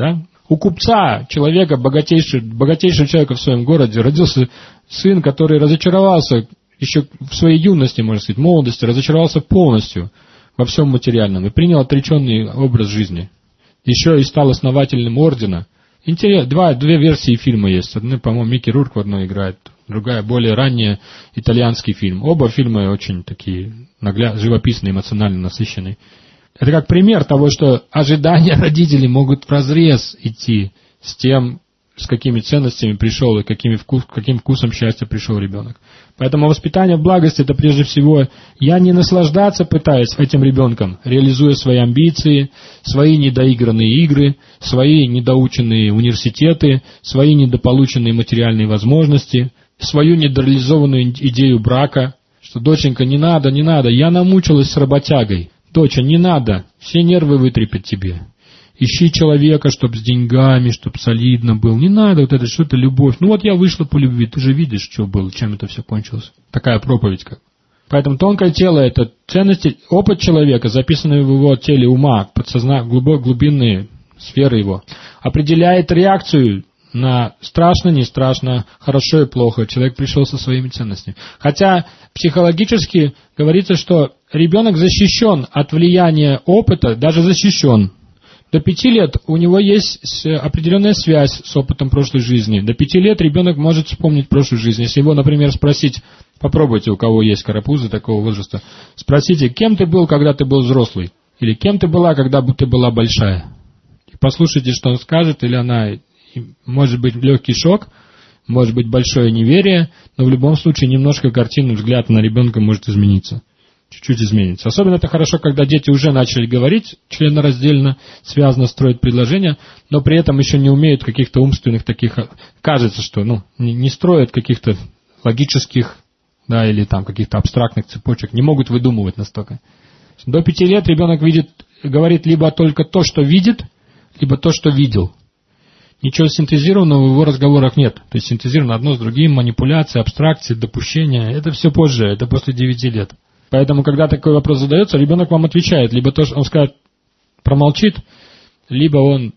У купца, человека, богатейшего, богатейшего человека в своем городе, родился сын, который разочаровался еще в своей юности, можно сказать, молодости, разочаровался полностью во всем материальном и принял отреченный образ жизни. Еще и стал основателем ордена. Интересно, два, две версии фильма есть. Одна, по-моему, Микки Рурк в одной играет, другая более ранняя итальянский фильм. Оба фильма очень такие наглядные, живописные, эмоционально насыщенные. Это как пример того, что ожидания родителей могут вразрез идти с тем, с какими ценностями пришел и какими вкус, каким вкусом счастья пришел ребенок. Поэтому воспитание в благости – это прежде всего я не наслаждаться пытаюсь этим ребенком, реализуя свои амбиции, свои недоигранные игры, свои недоученные университеты, свои недополученные материальные возможности, свою недореализованную идею брака, что доченька, не надо, не надо, я намучилась с работягой. Доча, не надо, все нервы вытрепет тебе. Ищи человека, чтоб с деньгами, чтоб солидно был. Не надо вот это, что это любовь. Ну вот я вышла по любви, ты же видишь, что было, чем это все кончилось. Такая проповедь как. Поэтому тонкое тело – это ценности, опыт человека, записанный в его теле ума, подсозна... глубок, глубинные сферы его, определяет реакцию на страшно, не страшно, хорошо и плохо. Человек пришел со своими ценностями. Хотя психологически говорится, что ребенок защищен от влияния опыта, даже защищен. До пяти лет у него есть определенная связь с опытом прошлой жизни. До пяти лет ребенок может вспомнить прошлую жизнь. Если его, например, спросить, попробуйте, у кого есть карапузы такого возраста, спросите, кем ты был, когда ты был взрослый? Или кем ты была, когда ты была большая? И послушайте, что он скажет, или она. Может быть легкий шок, может быть большое неверие, но в любом случае немножко картина, взгляд на ребенка может измениться. Чуть-чуть изменится. Особенно это хорошо, когда дети уже начали говорить, членораздельно, связано строить предложения, но при этом еще не умеют каких-то умственных таких, кажется, что ну, не строят каких-то логических, да, или там каких-то абстрактных цепочек, не могут выдумывать настолько. До пяти лет ребенок видит, говорит либо только то, что видит, либо то, что видел. Ничего синтезированного в его разговорах нет. То есть синтезировано одно с другим, манипуляции, абстракции, допущения. Это все позже, это после девяти лет. Поэтому, когда такой вопрос задается, ребенок вам отвечает. Либо то, что он скажет, промолчит, либо он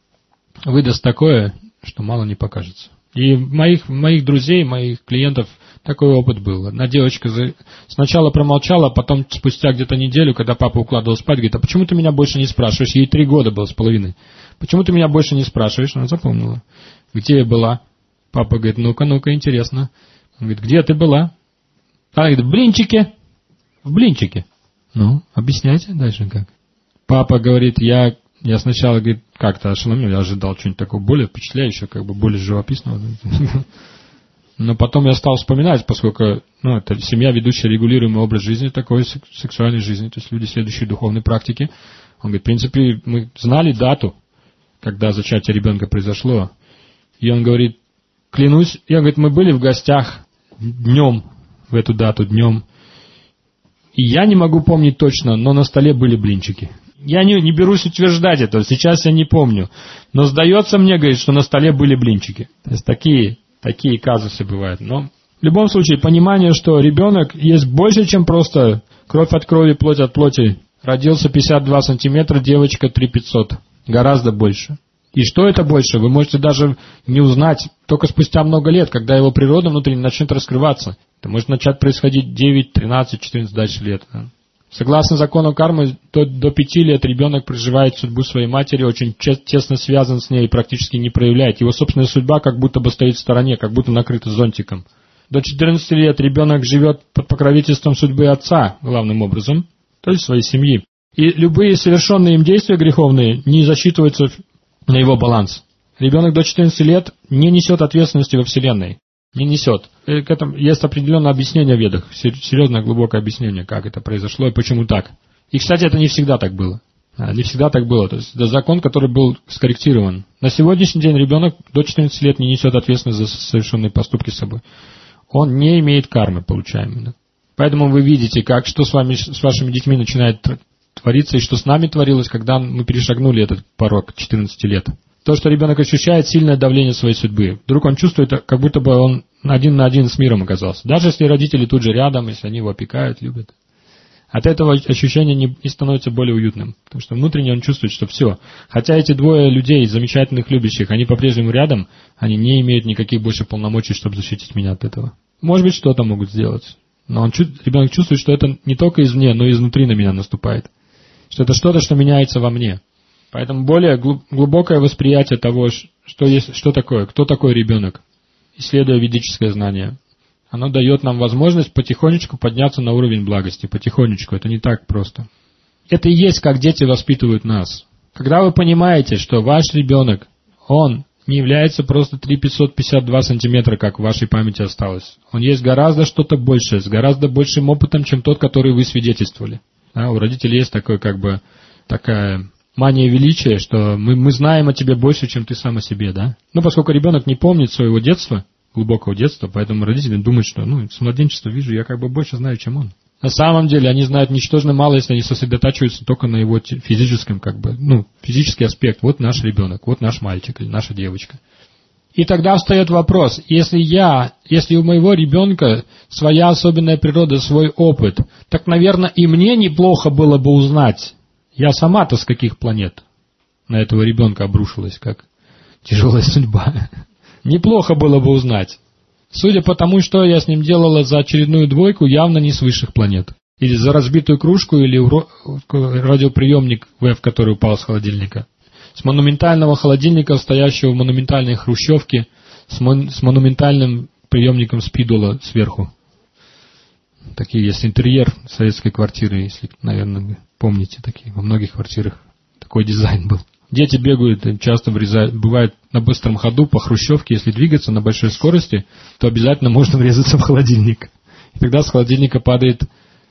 выдаст такое, что мало не покажется. И моих, моих друзей, моих клиентов такой опыт был. Одна девочка сначала промолчала, потом спустя где-то неделю, когда папа укладывал спать, говорит, а почему ты меня больше не спрашиваешь? Ей три года было с половиной. Почему ты меня больше не спрашиваешь? Она запомнила. Где я была? Папа говорит, ну-ка, ну-ка, интересно. Он говорит, где ты была? Она говорит, в блинчике. В блинчике. Ну, объясняйте дальше как. Папа говорит, я, я сначала, говорит, как-то ошеломил, я ожидал что-нибудь такого более впечатляющего, как бы более живописного. Но потом я стал вспоминать, поскольку ну, это семья, ведущая регулируемый образ жизни, такой сексуальной жизни, то есть люди, следующие духовной практике. Он говорит, в принципе, мы знали дату, когда зачатие ребенка произошло. И он говорит, клянусь, я говорит, мы были в гостях днем, в эту дату днем. И я не могу помнить точно, но на столе были блинчики. Я не, не берусь утверждать это, сейчас я не помню. Но сдается мне, говорит, что на столе были блинчики. То есть такие... Такие казусы бывают. Но в любом случае, понимание, что ребенок есть больше, чем просто кровь от крови, плоть от плоти. Родился пятьдесят два сантиметра, девочка три тысячи пятьсот. Гораздо больше. И что это больше, вы можете даже не узнать только спустя много лет, когда его природа внутренне начнет раскрываться. Это может начать происходить девять, тринадцать, четырнадцать дальше лет. Согласно закону кармы, до, до пяти лет ребенок проживает судьбу своей матери, очень тесно связан с ней и практически не проявляет. Его собственная судьба как будто бы стоит в стороне, как будто накрыта зонтиком. До четырнадцати лет ребенок живет под покровительством судьбы отца, главным образом, то есть своей семьи. И любые совершенные им действия греховные не засчитываются на его баланс. Ребенок до четырнадцати лет не несет ответственности во Вселенной. Не несет. И к этому есть определенное объяснение в Ведах, серьезное глубокое объяснение, как это произошло и почему так. И, кстати, это не всегда так было. Не всегда так было. То есть это закон, который был скорректирован. На сегодняшний день ребенок до четырнадцати лет не несет ответственность за совершенные поступки с собой. Он не имеет кармы, получаемой. Да? Поэтому вы видите, как, что с вами, с вашими детьми начинает твориться, и что с нами творилось, когда мы перешагнули этот порог четырнадцати лет. То, что ребенок ощущает сильное давление своей судьбы. Вдруг он чувствует, как будто бы он один на один с миром оказался. Даже если родители тут же рядом, если они его опекают, любят. от этого ощущение не, не становится более уютным. Потому что внутренне он чувствует, что все. Хотя эти двое людей, замечательных, любящих, они по-прежнему рядом, они не имеют никаких больше полномочий, чтобы защитить меня от этого. Может быть, что-то могут сделать. Но он, ребенок чувствует, что это не только извне, но и изнутри на меня наступает. Что это что-то, что меняется во мне. Поэтому более глубокое восприятие того, что, есть, что такое, кто такой ребенок, исследуя ведическое знание, оно дает нам возможность потихонечку подняться на уровень благости. Потихонечку. Это не так просто. Это и есть, как дети воспитывают нас. Когда вы понимаете, что ваш ребенок, он не является просто три тысячи пятьсот пятьдесят два сантиметра, как в вашей памяти осталось. Он есть гораздо что-то большее, с гораздо большим опытом, чем тот, который вы свидетельствовали. Да, у родителей есть такой, как бы, такая мания величия, что мы, мы знаем о тебе больше, чем ты сам о себе. Да? Ну, поскольку ребенок не помнит своего детства, глубокого детства, поэтому родители думают, что ну, с младенчества вижу, я как бы больше знаю, чем он. На самом деле они знают ничтожно мало, если они сосредотачиваются только на его физическом, как бы, ну, физический аспект. Вот наш ребенок, вот наш мальчик или наша девочка. И тогда встает вопрос, если я, если у моего ребенка своя особенная природа, свой опыт, так, наверное, и мне неплохо было бы узнать, я сама-то с каких планет на этого ребенка обрушилась, как тяжелая судьба. Неплохо было бы узнать. Судя по тому, что я с ним делала за очередную двойку, явно не с высших планет. Или за разбитую кружку, или радиоприемник ВЭФ, который упал с холодильника. С монументального холодильника, стоящего в монументальной хрущевке, с, мон, с монументальным приемником спидула сверху. Такие есть интерьер советской квартиры, если, наверное, вы помните, такие во многих квартирах такой дизайн был. Дети бегают, часто врезают, бывает на быстром ходу по хрущевке, если двигаться на большой скорости, то обязательно можно врезаться в холодильник. И тогда с холодильника падает.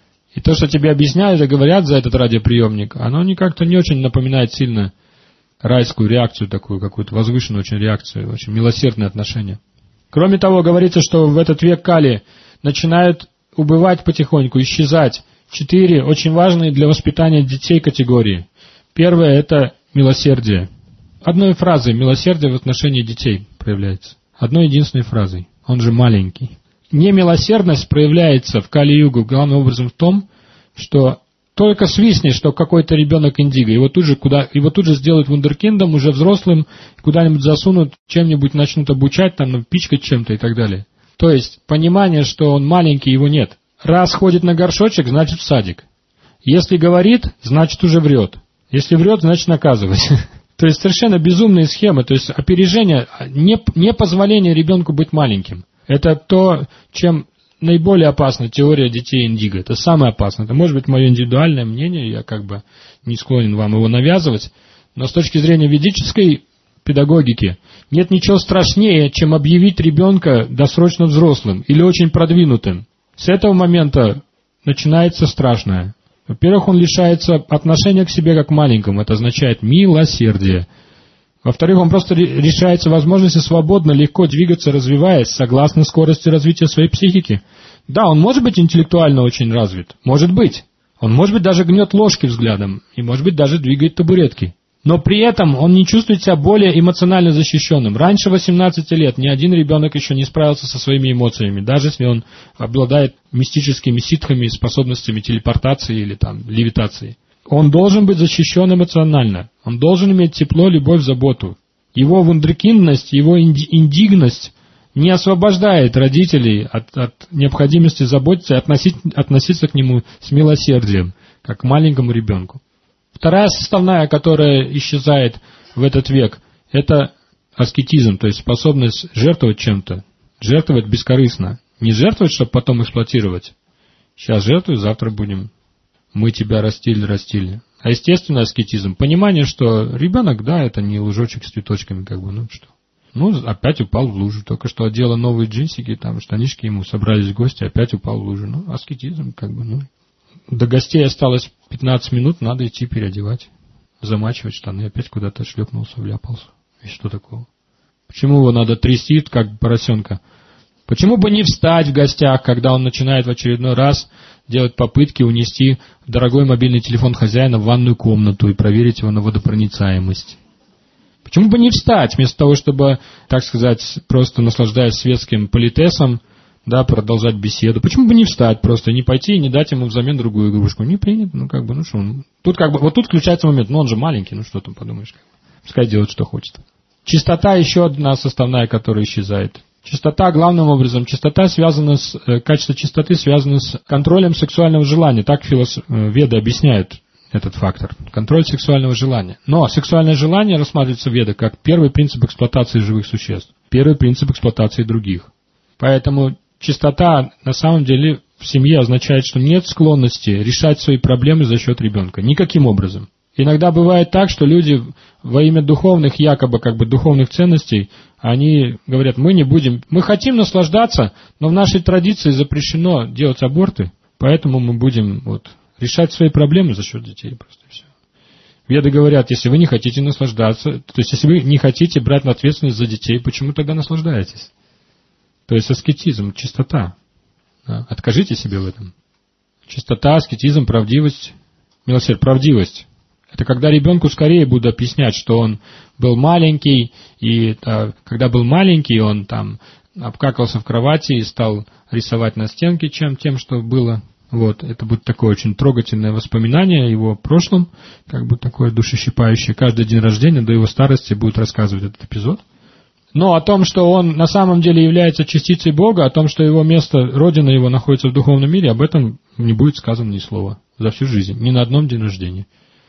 И то, что тебе объясняют и говорят за этот радиоприемник, оно не как-то не очень напоминает сильно райскую реакцию такую, какую-то возвышенную очень реакцию, очень милосердное отношение. Кроме того, говорится, что в этот век Кали начинают убывать потихоньку, исчезать четыре очень важные для воспитания детей категории. Первое – это милосердие. Одной фразой милосердие в отношении детей проявляется. Одной единственной фразой. Он же маленький. Немилосердность проявляется в Кали-югу главным образом в том, что только свистнет, что какой-то ребенок индиго, его тут же, куда, его тут же сделают вундеркиндом, уже взрослым, куда-нибудь засунут, чем-нибудь начнут обучать, там, пичкать чем-то и так далее. То есть, понимание, что он маленький, его нет. Раз ходит на горшочек, значит в садик. Если говорит, значит уже врет. Если врет, значит наказывать. То есть совершенно безумные схемы. То есть опережение, не, не позволение ребенку быть маленьким. Это то, чем наиболее опасна теория детей индиго. Это самое опасное. Это может быть мое индивидуальное мнение, я как бы не склонен вам его навязывать. Но с точки зрения ведической педагогики нет ничего страшнее, чем объявить ребенка досрочно взрослым или очень продвинутым. С этого момента начинается страшное. Во-первых, он лишается отношения к себе как к маленькому. Это означает милосердие. Во-вторых, он просто лишается возможности свободно, легко двигаться, развиваясь, согласно скорости развития своей психики. Да, он может быть интеллектуально очень развит. Может быть. Он может быть даже гнет ложки взглядом. И может быть даже двигает табуретки. Но при этом он не чувствует себя более эмоционально защищенным. Раньше восемнадцати лет ни один ребенок еще не справился со своими эмоциями, даже если он обладает мистическими ситхами, способностями телепортации или там левитации. Он должен быть защищен эмоционально. Он должен иметь тепло, любовь, заботу. Его вундеркиндность, его инди- индигность не освобождает родителей от, от необходимости заботиться и относить, относиться к нему с милосердием, как к маленькому ребенку. Вторая составная, которая исчезает в этот век, это аскетизм, то есть способность жертвовать чем-то. Жертвовать бескорыстно. Не жертвовать, чтобы потом эксплуатировать. Сейчас жертвуй, завтра будем. Мы тебя растили, растили. А естественно аскетизм. Понимание, что ребенок, да, это не лужочек с цветочками, как бы, ну что. Ну, опять упал в лужу. Только что одела новые джинсики, там штанишки ему, собрались гости, опять упал в лужу. Ну, аскетизм, как бы, ну. До гостей осталось пятнадцать минут, надо идти переодевать, замачивать штаны, опять куда-то шлепнулся, вляпался. И что такого? Почему его надо трясти, как поросенка? Почему бы не встать в гостях, когда он начинает в очередной раз делать попытки унести дорогой мобильный телефон хозяина в ванную комнату и проверить его на водопроницаемость? Почему бы не встать, вместо того, чтобы, так сказать, просто наслаждаясь светским политесом, да, продолжать беседу. Почему бы не встать просто, не пойти и не дать ему взамен другую игрушку? Не принято, ну как бы, ну что, тут как бы, вот тут включается момент, ну он же маленький, ну что там подумаешь, как бы. Пускай делает, что хочет. Чистота еще одна составная, которая исчезает. Чистота, главным образом, чистота связана с, качество чистоты связано с контролем сексуального желания. Так филос, веды объясняют этот фактор. Контроль сексуального желания. Но сексуальное желание рассматривается в ведах как первый принцип эксплуатации живых существ. Первый принцип эксплуатации других. Поэтому чистота на самом деле в семье означает, что нет склонности решать свои проблемы за счет ребенка. Никаким образом. Иногда бывает так, что люди во имя духовных, якобы как бы духовных ценностей, они говорят, мы не будем, мы хотим наслаждаться, но в нашей традиции запрещено делать аборты, поэтому мы будем вот, решать свои проблемы за счет детей. Просто все. Веды говорят, если вы не хотите наслаждаться, то есть если вы не хотите брать ответственность за детей, почему тогда наслаждаетесь? То есть аскетизм, чистота. Да? Откажите себе в этом. Чистота, аскетизм, правдивость, милосердие, правдивость. Это когда ребенку скорее буду объяснять, что он был маленький, и а, когда был маленький, он там обкакался в кровати и стал рисовать на стенке, чем тем, что было. Вот, это будет такое очень трогательное воспоминание о его прошлом, как бы такое душещипающее. Каждый день рождения до его старости будет рассказывать этот эпизод. Но о том, что он на самом деле является частицей Бога, о том, что его место, родина его находится в духовном мире, об этом не будет сказано ни слова за всю жизнь, ни на одном день рождения.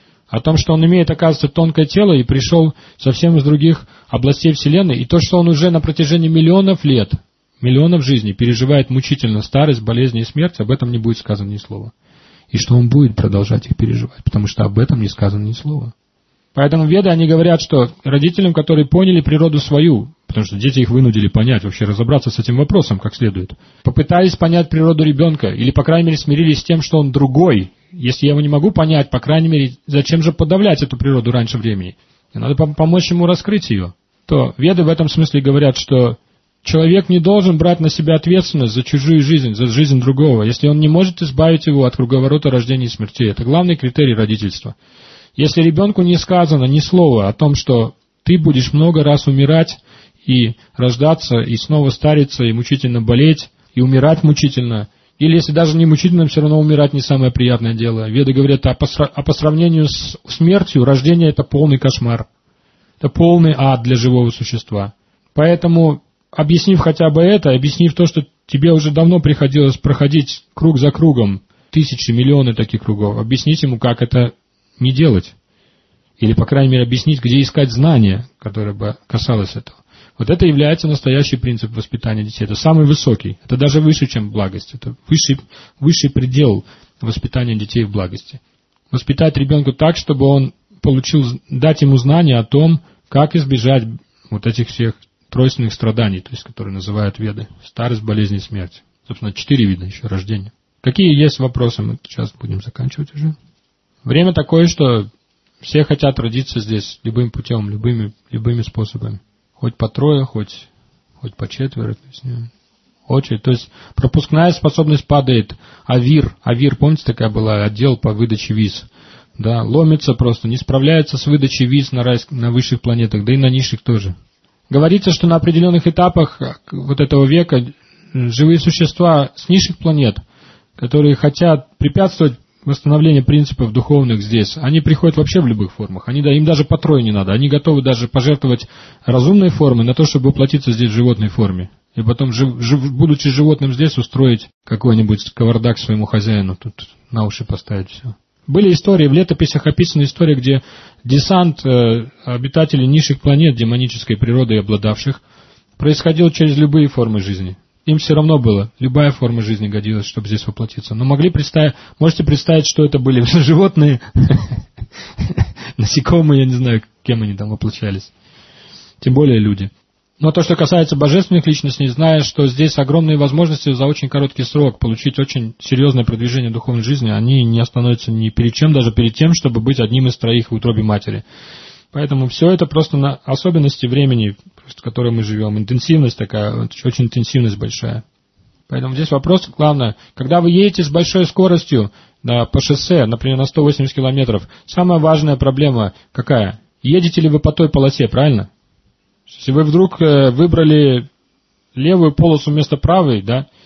О том, что он имеет, оказывается, тонкое тело и пришел совсем из других областей Вселенной, и то, что он уже на протяжении миллионов лет, миллионов жизней переживает мучительно старость, болезни и смерть, об этом не будет сказано ни слова. И что он будет продолжать их переживать, потому что об этом не сказано ни слова. Поэтому веды, они говорят, что родителям, которые поняли природу свою, потому что дети их вынудили понять, вообще разобраться с этим вопросом как следует, попытались понять природу ребенка, или, по крайней мере, смирились с тем, что он другой. Если я его не могу понять, по крайней мере, зачем же подавлять эту природу раньше времени? И надо помочь ему раскрыть ее. То веды в этом смысле говорят, что человек не должен брать на себя ответственность за чужую жизнь, за жизнь другого, если он не может избавить его от круговорота рождения и смерти. Это главный критерий родительства. Если ребенку не сказано ни слова о том, что ты будешь много раз умирать и рождаться, и снова стариться, и мучительно болеть, и умирать мучительно, или если даже не мучительно, все равно умирать не самое приятное дело. Веды говорят, а по, а по сравнению с смертью, рождение – это полный кошмар. Это полный ад для живого существа. Поэтому, объяснив хотя бы это, объяснив то, что тебе уже давно приходилось проходить круг за кругом, тысячи, миллионы таких кругов, объяснить ему, как это не делать. Или, по крайней мере, объяснить, где искать знания, которое бы касалось этого. Вот это является настоящий принцип воспитания детей. Это самый высокий. Это даже выше, чем благость. Это высший, высший предел воспитания детей в благости. Воспитать ребенка так, чтобы он получил, дать ему знания о том, как избежать вот этих всех тройственных страданий, то есть, которые называют веды. Старость, болезнь и смерть. Собственно, четыре вида еще рождения. Какие есть вопросы? Мы сейчас будем заканчивать уже. Время такое, что все хотят родиться здесь любым путем, любыми, любыми способами. Хоть по трое, хоть, хоть по четверо. То есть, не, очередь. То есть пропускная способность падает. АВИР, АВИР, помните, такая была, отдел по выдаче виз. Да, ломится просто, не справляется с выдачей виз на, райск, на высших планетах, да и на низших тоже. Говорится, что на определенных этапах вот этого века живые существа с низших планет, которые хотят препятствовать восстановлению принципов духовных здесь, они приходят вообще в любых формах. Они, да, им даже по трое не надо. Они готовы даже пожертвовать разумной формой на то, чтобы воплотиться здесь в животной форме. И потом, жив, жив, будучи животным здесь, устроить какой-нибудь кавардак своему хозяину. Тут на уши поставить все. Были истории, в летописях описаны истории, где десант э, обитателей низших планет, демонической природой обладавших, происходил через любые формы жизни. Им все равно было, любая форма жизни годилась, чтобы здесь воплотиться. Но могли представить, можете представить, что это были животные, насекомые, я не знаю, кем они там воплощались. Тем более люди. Но то, что касается божественных личностей, зная, что здесь огромные возможности за очень короткий срок получить очень серьезное продвижение духовной жизни, они не остановятся ни перед чем, даже перед тем, чтобы быть одним из троих в утробе матери. Поэтому все это просто на особенности времени, в котором мы живем. Интенсивность такая, очень интенсивность большая. Поэтому здесь вопрос, главное, когда вы едете с большой скоростью да, по шоссе, например, на сто восемьдесят километров, самая важная проблема какая? Едете ли вы по той полосе, правильно? Если вы вдруг выбрали левую полосу вместо правой, да,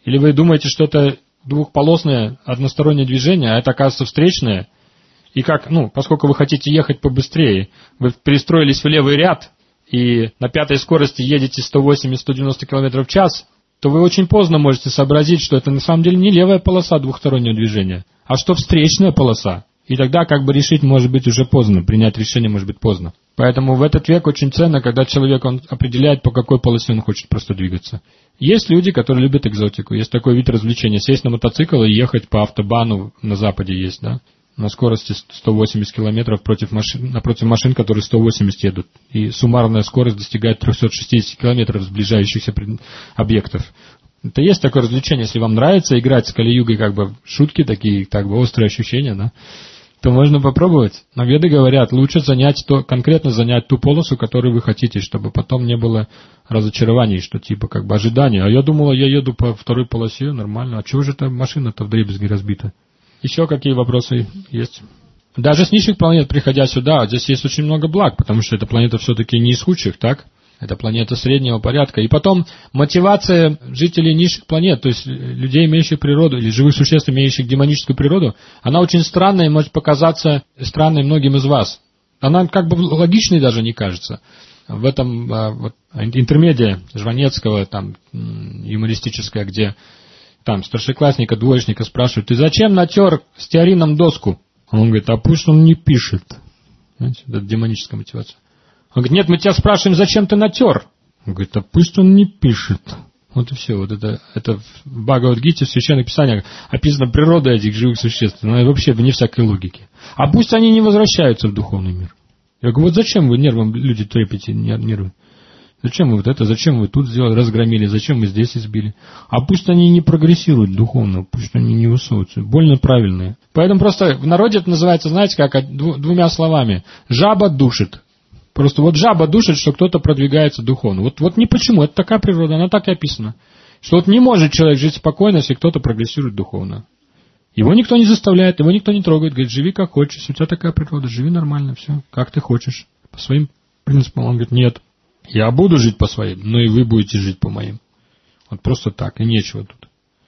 Или вы думаете, что это двухполосное одностороннее движение, а это, оказывается, встречное? И как, ну, поскольку вы хотите ехать побыстрее, вы перестроились в левый ряд, и на пятой скорости едете сто восемьдесят - сто девяносто километров в час, то вы очень поздно можете сообразить, что это на самом деле не левая полоса двухстороннего движения, а что встречная полоса. И тогда как бы решить может быть уже поздно, принять решение может быть поздно. Поэтому в этот век очень ценно, когда человек он определяет, по какой полосе он хочет просто двигаться. Есть люди, которые любят экзотику, есть такой вид развлечения, сесть на мотоцикл и ехать по автобану, на западе есть, да, на скорости сто восемьдесят километров против машин, напротив машин, которые сто восемьдесят едут. И суммарная скорость достигает триста шестьдесят километров с сближающихся объектов. Это есть такое развлечение, если вам нравится играть с Кали-югой, как бы шутки такие, как бы острые ощущения, да, то можно попробовать. Но веды говорят, лучше занять то, конкретно занять ту полосу, которую вы хотите, чтобы потом не было разочарований, что типа как бы ожидания. А я думала, я еду по второй полосе, нормально. А чего же эта машина-то вдребезги разбита? Еще какие вопросы есть? Даже с низших планет, приходя сюда, здесь есть очень много благ, потому что эта планета все-таки не из худших, так? Это планета среднего порядка. И потом мотивация жителей низших планет, то есть людей, имеющих природу, или живых существ, имеющих демоническую природу, она очень странная и может показаться странной многим из вас. Она как бы логичной даже не кажется. В этом вот, интермедия Жванецкого, там, юмористическая, где там старшеклассника, двоечника спрашивают, ты зачем натер стеарином доску? Он говорит, а пусть он не пишет. Знаете, это демоническая мотивация. Он говорит, нет, мы тебя спрашиваем, зачем ты натер? Он говорит, а пусть он не пишет. Вот и все. Вот это, это в Бхагавад-гите, в Священных Писаниях описана природа этих живых существ. Она вообще вне всякой логики. А пусть они не возвращаются в духовный мир. Я говорю, вот зачем вы нервом, люди трепете нервы? Зачем вы вот это, зачем вы тут сделали, разгромили, зачем вы здесь избили? А пусть они не прогрессируют духовно, пусть они не высовываются. Больно правильные. Поэтому просто в народе это называется, знаете, как двумя словами. Жаба душит. Просто вот жаба душит, что кто-то продвигается духовно. Вот, вот не почему, это такая природа, она так и описана. Что вот не может человек жить спокойно, если кто-то прогрессирует духовно. Его никто не заставляет, его никто не трогает. Говорит, живи как хочешь, у тебя такая природа, живи нормально, все, как ты хочешь. По своим принципам. Он говорит, нет, я буду жить по своим, но и вы будете жить по моим. Вот просто так, и нечего тут.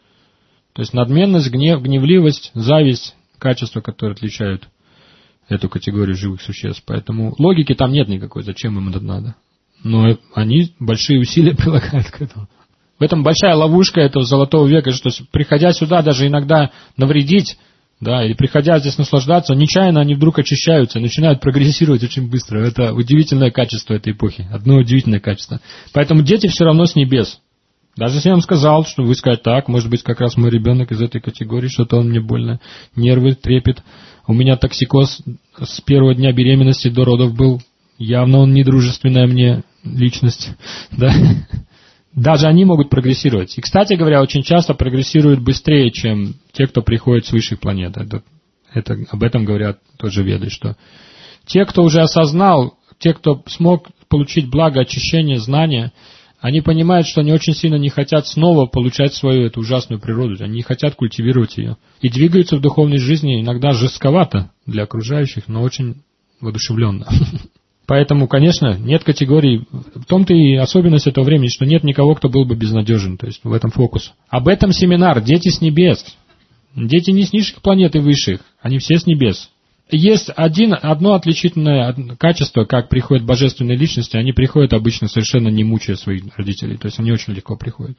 То есть надменность, гнев, гневливость, зависть, качества, которые отличают эту категорию живых существ. Поэтому логики там нет никакой, зачем им это надо. Но они большие усилия прилагают к этому. В этом большая ловушка этого золотого века, что приходя сюда даже иногда навредить, да, или приходя здесь наслаждаться, нечаянно они вдруг очищаются и начинают прогрессировать очень быстро. Это удивительное качество этой эпохи, одно удивительное качество. Поэтому дети все равно с небес. Даже если я вам сказал, что вы скажете так, может быть, как раз мой ребенок из этой категории, что-то он мне больно, нервы трепет. У меня токсикоз с первого дня беременности до родов был. Явно он недружественная мне личность. Да? Даже они могут прогрессировать. И, кстати говоря, очень часто прогрессируют быстрее, чем те, кто приходит с высших планет. Это, это, об этом говорят тоже веды, что те, кто уже осознал, те, кто смог получить благо, очищение, знания, они понимают, что они очень сильно не хотят снова получать свою эту ужасную природу. Они не хотят культивировать ее. И двигаются в духовной жизни иногда жестковато для окружающих, но очень воодушевленно. Поэтому, конечно, нет категории. В том-то и особенность этого времени, что нет никого, кто был бы безнадежен. То есть в этом фокус. Об этом семинар. Дети с небес. Дети не с низших планет и высших. Они все с небес. Есть один, одно отличительное качество, как приходят божественные личности, они приходят обычно совершенно не мучая своих родителей, то есть они очень легко приходят.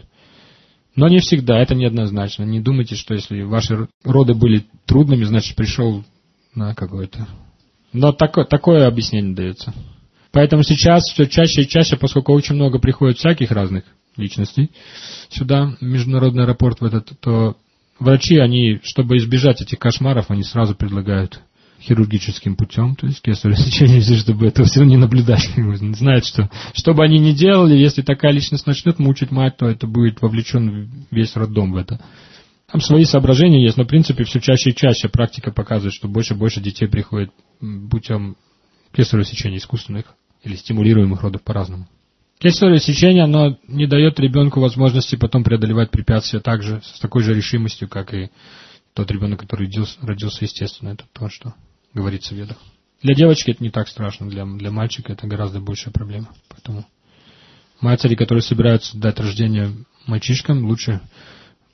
Но не всегда, это неоднозначно. Не думайте, что если ваши роды были трудными, значит пришел на какое-то... Но такое, такое объяснение дается. Поэтому сейчас все чаще и чаще, поскольку очень много приходит всяких разных личностей сюда, в международный аэропорт в этот, то врачи, они, чтобы избежать этих кошмаров, они сразу предлагают хирургическим путем, то есть кесарево сечение, чтобы этого все не наблюдать. Знают, что что бы они ни делали, если такая личность начнет мучить мать, то это будет вовлечен весь роддом в это. Там свои соображения есть, но в принципе все чаще и чаще практика показывает, что больше и больше детей приходит путем кесарево сечения искусственных или стимулируемых родов по-разному. Кесарево сечение, оно не дает ребенку возможности потом преодолевать препятствия так же, с такой же решимостью, как и тот ребенок, который родился, родился естественно. Это то, что говорится в ведах. Для девочки это не так страшно, для, для мальчика это гораздо большая проблема. Поэтому матери, которые собираются дать рождение мальчишкам, лучше